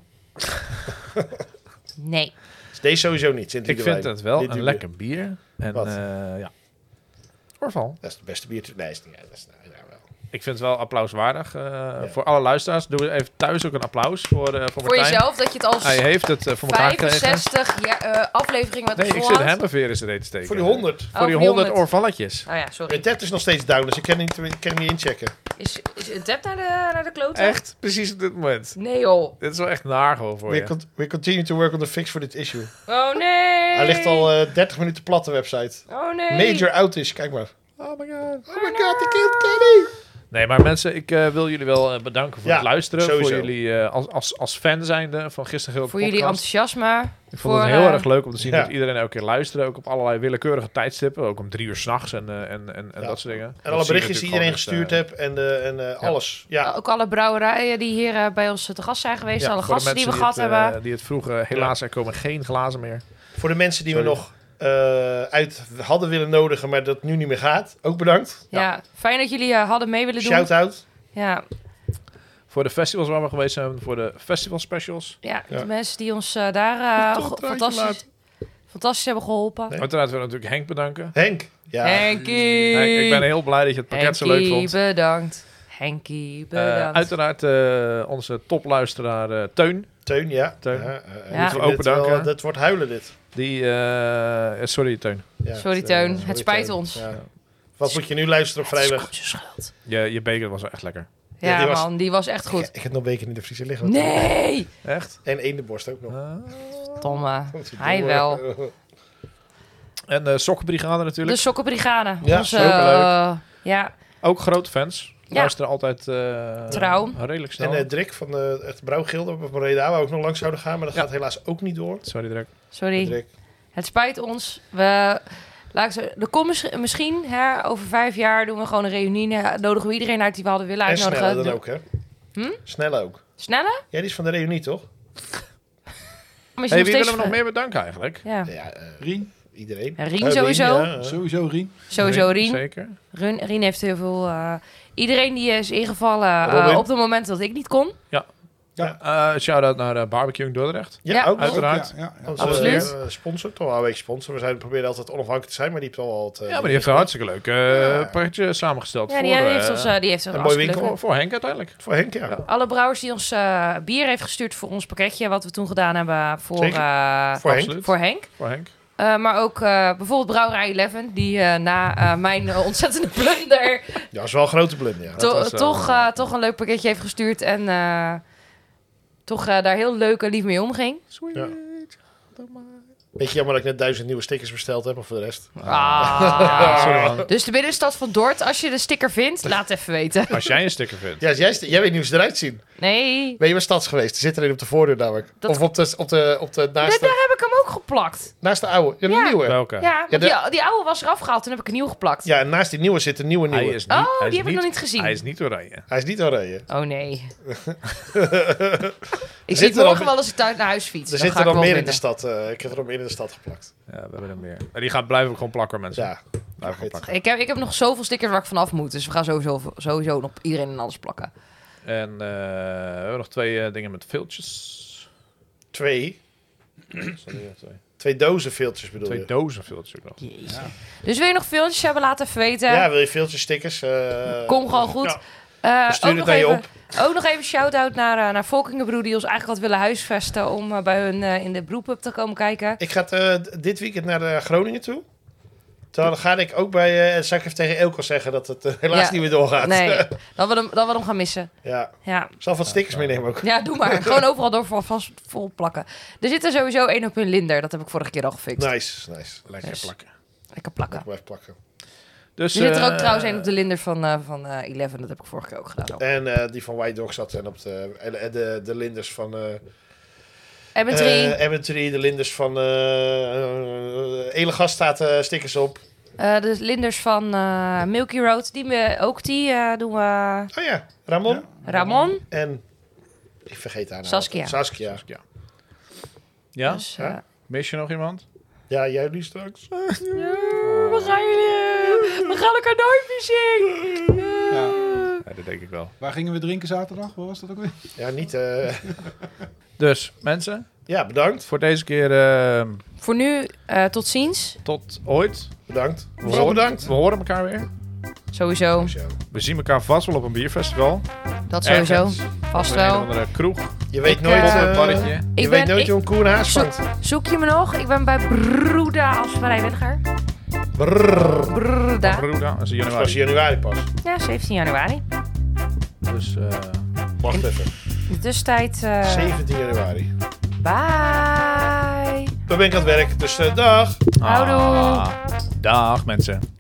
Speaker 2: Nee.
Speaker 1: Dus deze sowieso niet. Sint
Speaker 3: Ik vind
Speaker 1: Liedewijn.
Speaker 3: het wel
Speaker 1: Dit
Speaker 3: een
Speaker 1: doe
Speaker 3: lekker bier. En
Speaker 1: Wat?
Speaker 3: ja. Orval.
Speaker 1: Dat is het beste bier. Nee, is niet. Ja, dat is, ja, wel.
Speaker 3: Ik vind het wel applauswaardig. Voor alle luisteraars. Doe even thuis ook een applaus voor Martijn.
Speaker 2: Voor jezelf, dat je het als
Speaker 3: Hij heeft het voor elkaar gekregen.
Speaker 2: 65 afleveringen met
Speaker 3: Nee, ik zit
Speaker 2: volhoudt.
Speaker 3: hemmenveer is er te steken.
Speaker 1: Voor die 100.
Speaker 3: Voor die 100 oorvalletjes.
Speaker 2: Oh ja, sorry.
Speaker 1: De tab is nog steeds down, dus ik kan hem niet inchecken.
Speaker 2: Is het tap naar de kloten?
Speaker 3: Echt, precies op dit moment.
Speaker 2: Nee joh.
Speaker 3: Dit is wel echt naar gewoon voor je.
Speaker 1: We continue to work on the fix for this issue.
Speaker 2: Oh nee.
Speaker 1: Hij ligt al 30 minuten plat, de website.
Speaker 2: Oh nee.
Speaker 1: Major outage, kijk maar.
Speaker 3: Oh my god.
Speaker 1: Oh my god, die killed Kenny!
Speaker 3: Nee, maar mensen, ik wil jullie wel bedanken voor
Speaker 1: Ja,
Speaker 3: het luisteren.
Speaker 1: sowieso.
Speaker 3: Voor jullie als fan zijnde van Gisteren Geel
Speaker 2: Voor jullie enthousiasme.
Speaker 3: Ik vond het heel erg leuk om te zien
Speaker 1: ja.
Speaker 3: dat iedereen elke keer luisterde. Ook op allerlei willekeurige tijdstippen. Ook om 3 uur s'nachts en
Speaker 1: Ja.
Speaker 3: dat soort dingen.
Speaker 1: En
Speaker 3: Dat
Speaker 1: alle
Speaker 3: zie je
Speaker 1: berichtjes die iedereen
Speaker 3: natuurlijk
Speaker 1: gestuurd hebt en alles. Ja.
Speaker 2: Ook alle brouwerijen die hier bij ons te gast zijn geweest.
Speaker 3: Ja,
Speaker 2: alle
Speaker 3: voor de
Speaker 2: gasten die we
Speaker 3: mensen
Speaker 2: gehad
Speaker 3: het,
Speaker 2: hebben.
Speaker 3: die het vroegen, helaas er komen geen glazen meer.
Speaker 1: Voor de mensen die
Speaker 3: Sorry.
Speaker 1: we nog uit hadden willen nodigen, maar dat nu niet meer gaat. Ook bedankt.
Speaker 2: Ja, fijn dat jullie hadden mee willen doen.
Speaker 1: Shout-out.
Speaker 2: Ja,
Speaker 3: Voor de festivals waar we geweest zijn, voor de festival specials.
Speaker 2: ja,
Speaker 1: Ja.
Speaker 2: de mensen die ons daar
Speaker 3: Tot het draadje
Speaker 2: fantastisch hebben geholpen.
Speaker 1: Nee.
Speaker 3: Uiteraard willen we natuurlijk Henk bedanken.
Speaker 1: Henk. Ja.
Speaker 2: Henkie.
Speaker 3: Henk, ik ben heel blij dat je het pakket zo leuk
Speaker 2: Henkie,
Speaker 3: vond.
Speaker 2: bedankt. Henkie, bedankt.
Speaker 3: Uiteraard onze topluisteraar Teun.
Speaker 1: Teun, ja.
Speaker 3: Teun.
Speaker 1: Ja,
Speaker 2: Ja.
Speaker 1: moeten we
Speaker 3: Ook bedanken.
Speaker 1: Dat wordt huilen dit.
Speaker 3: Die, sorry Teun.
Speaker 1: Ja,
Speaker 2: Sorry, Teun. Het spijt ons.
Speaker 1: Ja. Wat moet je nu luisteren op
Speaker 2: Het is
Speaker 1: vrijdag?
Speaker 2: goed je schuld.
Speaker 3: Je beker was wel echt lekker.
Speaker 2: Ja,
Speaker 1: die was-
Speaker 2: man, die was echt goed.
Speaker 1: Ik heb nog beker in de vriezer liggen.
Speaker 2: Nee!
Speaker 3: Echt?
Speaker 1: En eendenborst ook nog.
Speaker 2: Tomme. Hij wel.
Speaker 3: En de Sokkenbrigade
Speaker 2: De
Speaker 3: natuurlijk.
Speaker 2: Sokkenbrigade.
Speaker 1: Ja,
Speaker 2: Onze,
Speaker 3: superleuk.
Speaker 2: ja,
Speaker 3: Ook grote fans.
Speaker 2: Ja.
Speaker 3: Luisteren altijd
Speaker 2: Trouw.
Speaker 3: redelijk snel.
Speaker 1: En Drik van het Brouwgilde op Breda wou ook nog langs zouden gaan, maar dat
Speaker 3: Ja.
Speaker 1: gaat helaas ook niet door.
Speaker 3: Sorry, Drek.
Speaker 2: sorry.
Speaker 1: Drik.
Speaker 2: Het spijt ons. Er komt misschien, over 5 jaar doen we gewoon een reunie. Nodigen we iedereen uit die we hadden willen
Speaker 1: En
Speaker 2: uitnodigen.
Speaker 1: sneller dan ook, hè? Snelle ook.
Speaker 2: Snelle?
Speaker 1: Jij die is van de reunie, toch?
Speaker 3: Wie willen we nog meer bedanken eigenlijk?
Speaker 2: Ja.
Speaker 1: Ja,
Speaker 7: Rien?
Speaker 1: iedereen.
Speaker 2: Ja, Rien sowieso.
Speaker 7: Sowieso Rien.
Speaker 2: Sowieso Rien.
Speaker 3: Zeker.
Speaker 2: Rien heeft heel veel... iedereen die is ingevallen
Speaker 1: Robin.
Speaker 2: op het moment dat ik niet kon.
Speaker 3: Shout-out naar Barbecue in Dordrecht.
Speaker 2: Ja,
Speaker 1: ook nog.
Speaker 3: uiteraard.
Speaker 7: Ja.
Speaker 1: Onze,
Speaker 2: Absoluut.
Speaker 1: sponsor, toch wel een beetje sponsor. We proberen altijd onafhankelijk te zijn, maar die heeft wel wat...
Speaker 3: Ja, maar die heeft een hartstikke leuk pakketje samengesteld.
Speaker 2: Ja,
Speaker 3: voor,
Speaker 2: die heeft ons
Speaker 1: een
Speaker 2: hartstikke
Speaker 1: mooi winkel.
Speaker 2: leuk.
Speaker 3: voor Henk uiteindelijk.
Speaker 1: Voor Henk, ja.
Speaker 2: Alle brouwers die ons bier heeft gestuurd voor ons pakketje, wat we toen gedaan hebben voor,
Speaker 1: Zeker. Voor Henk.
Speaker 3: Absoluut.
Speaker 2: voor Henk.
Speaker 3: Voor Henk.
Speaker 2: Maar ook bijvoorbeeld Brouwerij 11, die na mijn ontzettende blunder
Speaker 1: Ja, dat is wel een grote blunder, ja.
Speaker 2: toch een leuk pakketje heeft gestuurd en toch daar heel leuk en lief mee omging.
Speaker 3: Sweet.
Speaker 1: Ja. Beetje jammer dat ik net 1000 nieuwe stickers besteld heb, maar voor de rest...
Speaker 3: Ja, sorry man.
Speaker 2: Dus de binnenstad van Dort, als je de sticker vindt, laat het even weten.
Speaker 3: Als jij een sticker vindt.
Speaker 1: Ja, jij weet niet hoe ze eruit zien.
Speaker 2: Nee,
Speaker 1: Ben je bij Stads geweest? Er zit er een op de voordeur namelijk.
Speaker 2: Dat-
Speaker 1: Of op de
Speaker 2: daar
Speaker 1: naast
Speaker 2: heb ik hem ook geplakt.
Speaker 1: de oude. Ja, de
Speaker 2: Ja.
Speaker 1: nieuwe.
Speaker 3: Welke?
Speaker 2: Ja, want
Speaker 1: Ja,
Speaker 2: die oude was eraf gehaald, toen heb ik een nieuwe geplakt.
Speaker 1: Ja, en naast die nieuwe zit een nieuwe.
Speaker 3: Hij is niet,
Speaker 2: Oh,
Speaker 3: hij
Speaker 2: die
Speaker 3: is
Speaker 2: heb ik nog niet gezien.
Speaker 3: Hij is niet oranje.
Speaker 1: Hij is niet oranje.
Speaker 2: Oh nee. Ik zie
Speaker 1: zit
Speaker 2: het
Speaker 1: er
Speaker 2: morgen
Speaker 1: al-
Speaker 2: wel als ik thuis naar huis fiets.
Speaker 1: Er
Speaker 2: Dan ga
Speaker 1: zitten
Speaker 2: ik
Speaker 1: er
Speaker 2: wel
Speaker 1: meer in de
Speaker 2: vinden.
Speaker 1: stad. Ik heb er al meer in de stad geplakt.
Speaker 3: Ja, we hebben er meer. En die blijven gewoon plakken, mensen.
Speaker 1: Ja.
Speaker 3: Blijven gewoon plakken.
Speaker 2: Ik heb nog zoveel stickers waar ik vanaf moet. Dus we gaan sowieso nog iedereen en alles plakken.
Speaker 3: En we hebben nog 2 dingen met filtjes.
Speaker 1: 2
Speaker 3: Sorry,
Speaker 1: 2 dozen filters bedoel
Speaker 3: 2
Speaker 1: je?
Speaker 3: dozen filtjes ook nog.
Speaker 2: Jezus. Dus wil je nog filmpjes hebben, laat even weten.
Speaker 1: Ja, wil je filters, stickers?
Speaker 2: Kom gewoon goed.
Speaker 1: We sturen het naar je op.
Speaker 2: Ook nog even shout-out naar Volkingenbroer, die ons eigenlijk had willen huisvesten om bij hun in de brewpub te komen kijken.
Speaker 1: Ik ga dit weekend naar Groningen toe. Dan ga ik ook bij... zal ik even tegen Elko zeggen dat het helaas
Speaker 2: Ja.
Speaker 1: niet meer doorgaat.
Speaker 2: Nee, dat we hem gaan missen.
Speaker 1: Ja.
Speaker 2: Ja.
Speaker 1: Ik zal wat stickers meenemen ook.
Speaker 2: Ja, doe maar. Gewoon overal door vast vol plakken. Er zit er sowieso 1 op hun linder. Dat heb ik vorige keer al gefixt.
Speaker 1: Nice.
Speaker 3: Lekker
Speaker 2: Dus.
Speaker 3: plakken.
Speaker 2: Lekker plakken.
Speaker 1: Blijf plakken.
Speaker 3: Dus,
Speaker 2: Er zit er ook trouwens 1 op de linder van 11. Dat heb ik vorige keer ook gedaan.
Speaker 1: En die van White Dog zat en op de linders van...
Speaker 2: Emmetry.
Speaker 1: de linders van... Elegast staat stickers op.
Speaker 2: De linders van Milky Road. Die doen we...
Speaker 1: Oh ja, Ramon.
Speaker 7: Ja.
Speaker 2: Ramon.
Speaker 1: En... Ik vergeet haar naam.
Speaker 2: Saskia.
Speaker 1: Saskia.
Speaker 3: Ja?
Speaker 2: Dus,
Speaker 1: Ja.
Speaker 3: Mis je nog iemand?
Speaker 1: Ja, jullie straks.
Speaker 2: we gaan elkaar nooit meer zien.
Speaker 3: Ja, dat denk ik wel.
Speaker 7: Waar gingen we drinken zaterdag? Waar was dat ook weer?
Speaker 1: Ja, niet...
Speaker 3: Dus, mensen,
Speaker 1: ja, bedankt.
Speaker 3: voor deze keer
Speaker 2: Voor nu, tot ziens.
Speaker 3: tot ooit.
Speaker 1: Bedankt.
Speaker 3: We
Speaker 1: Vooral
Speaker 3: horen-
Speaker 1: bedankt.
Speaker 3: We horen elkaar weer.
Speaker 2: Sowieso.
Speaker 3: We zien elkaar vast wel op een bierfestival.
Speaker 2: Dat sowieso.
Speaker 3: Ergens.
Speaker 2: Vast
Speaker 3: Of een
Speaker 2: wel.
Speaker 3: andere kroeg.
Speaker 1: Je weet
Speaker 2: Ik,
Speaker 1: nooit...
Speaker 3: Of een
Speaker 2: eh,
Speaker 3: barretje.
Speaker 1: je weet nooit hoe een koe een haas
Speaker 2: Zoek,
Speaker 1: vangt.
Speaker 2: zoek je me nog? Ik ben bij Broeda als vrijwilliger.
Speaker 1: Brrrr.
Speaker 2: Broeda.
Speaker 3: Broeda, dat is
Speaker 1: Dat was
Speaker 3: januari.
Speaker 1: januari pas.
Speaker 2: Ja, 17 januari.
Speaker 3: Dus
Speaker 1: Wacht even.
Speaker 2: In de tussentijd.
Speaker 1: 17 januari.
Speaker 2: Bye.
Speaker 1: Dan ben ik aan het werk, dus dag.
Speaker 2: Houdoe.
Speaker 3: Dag mensen.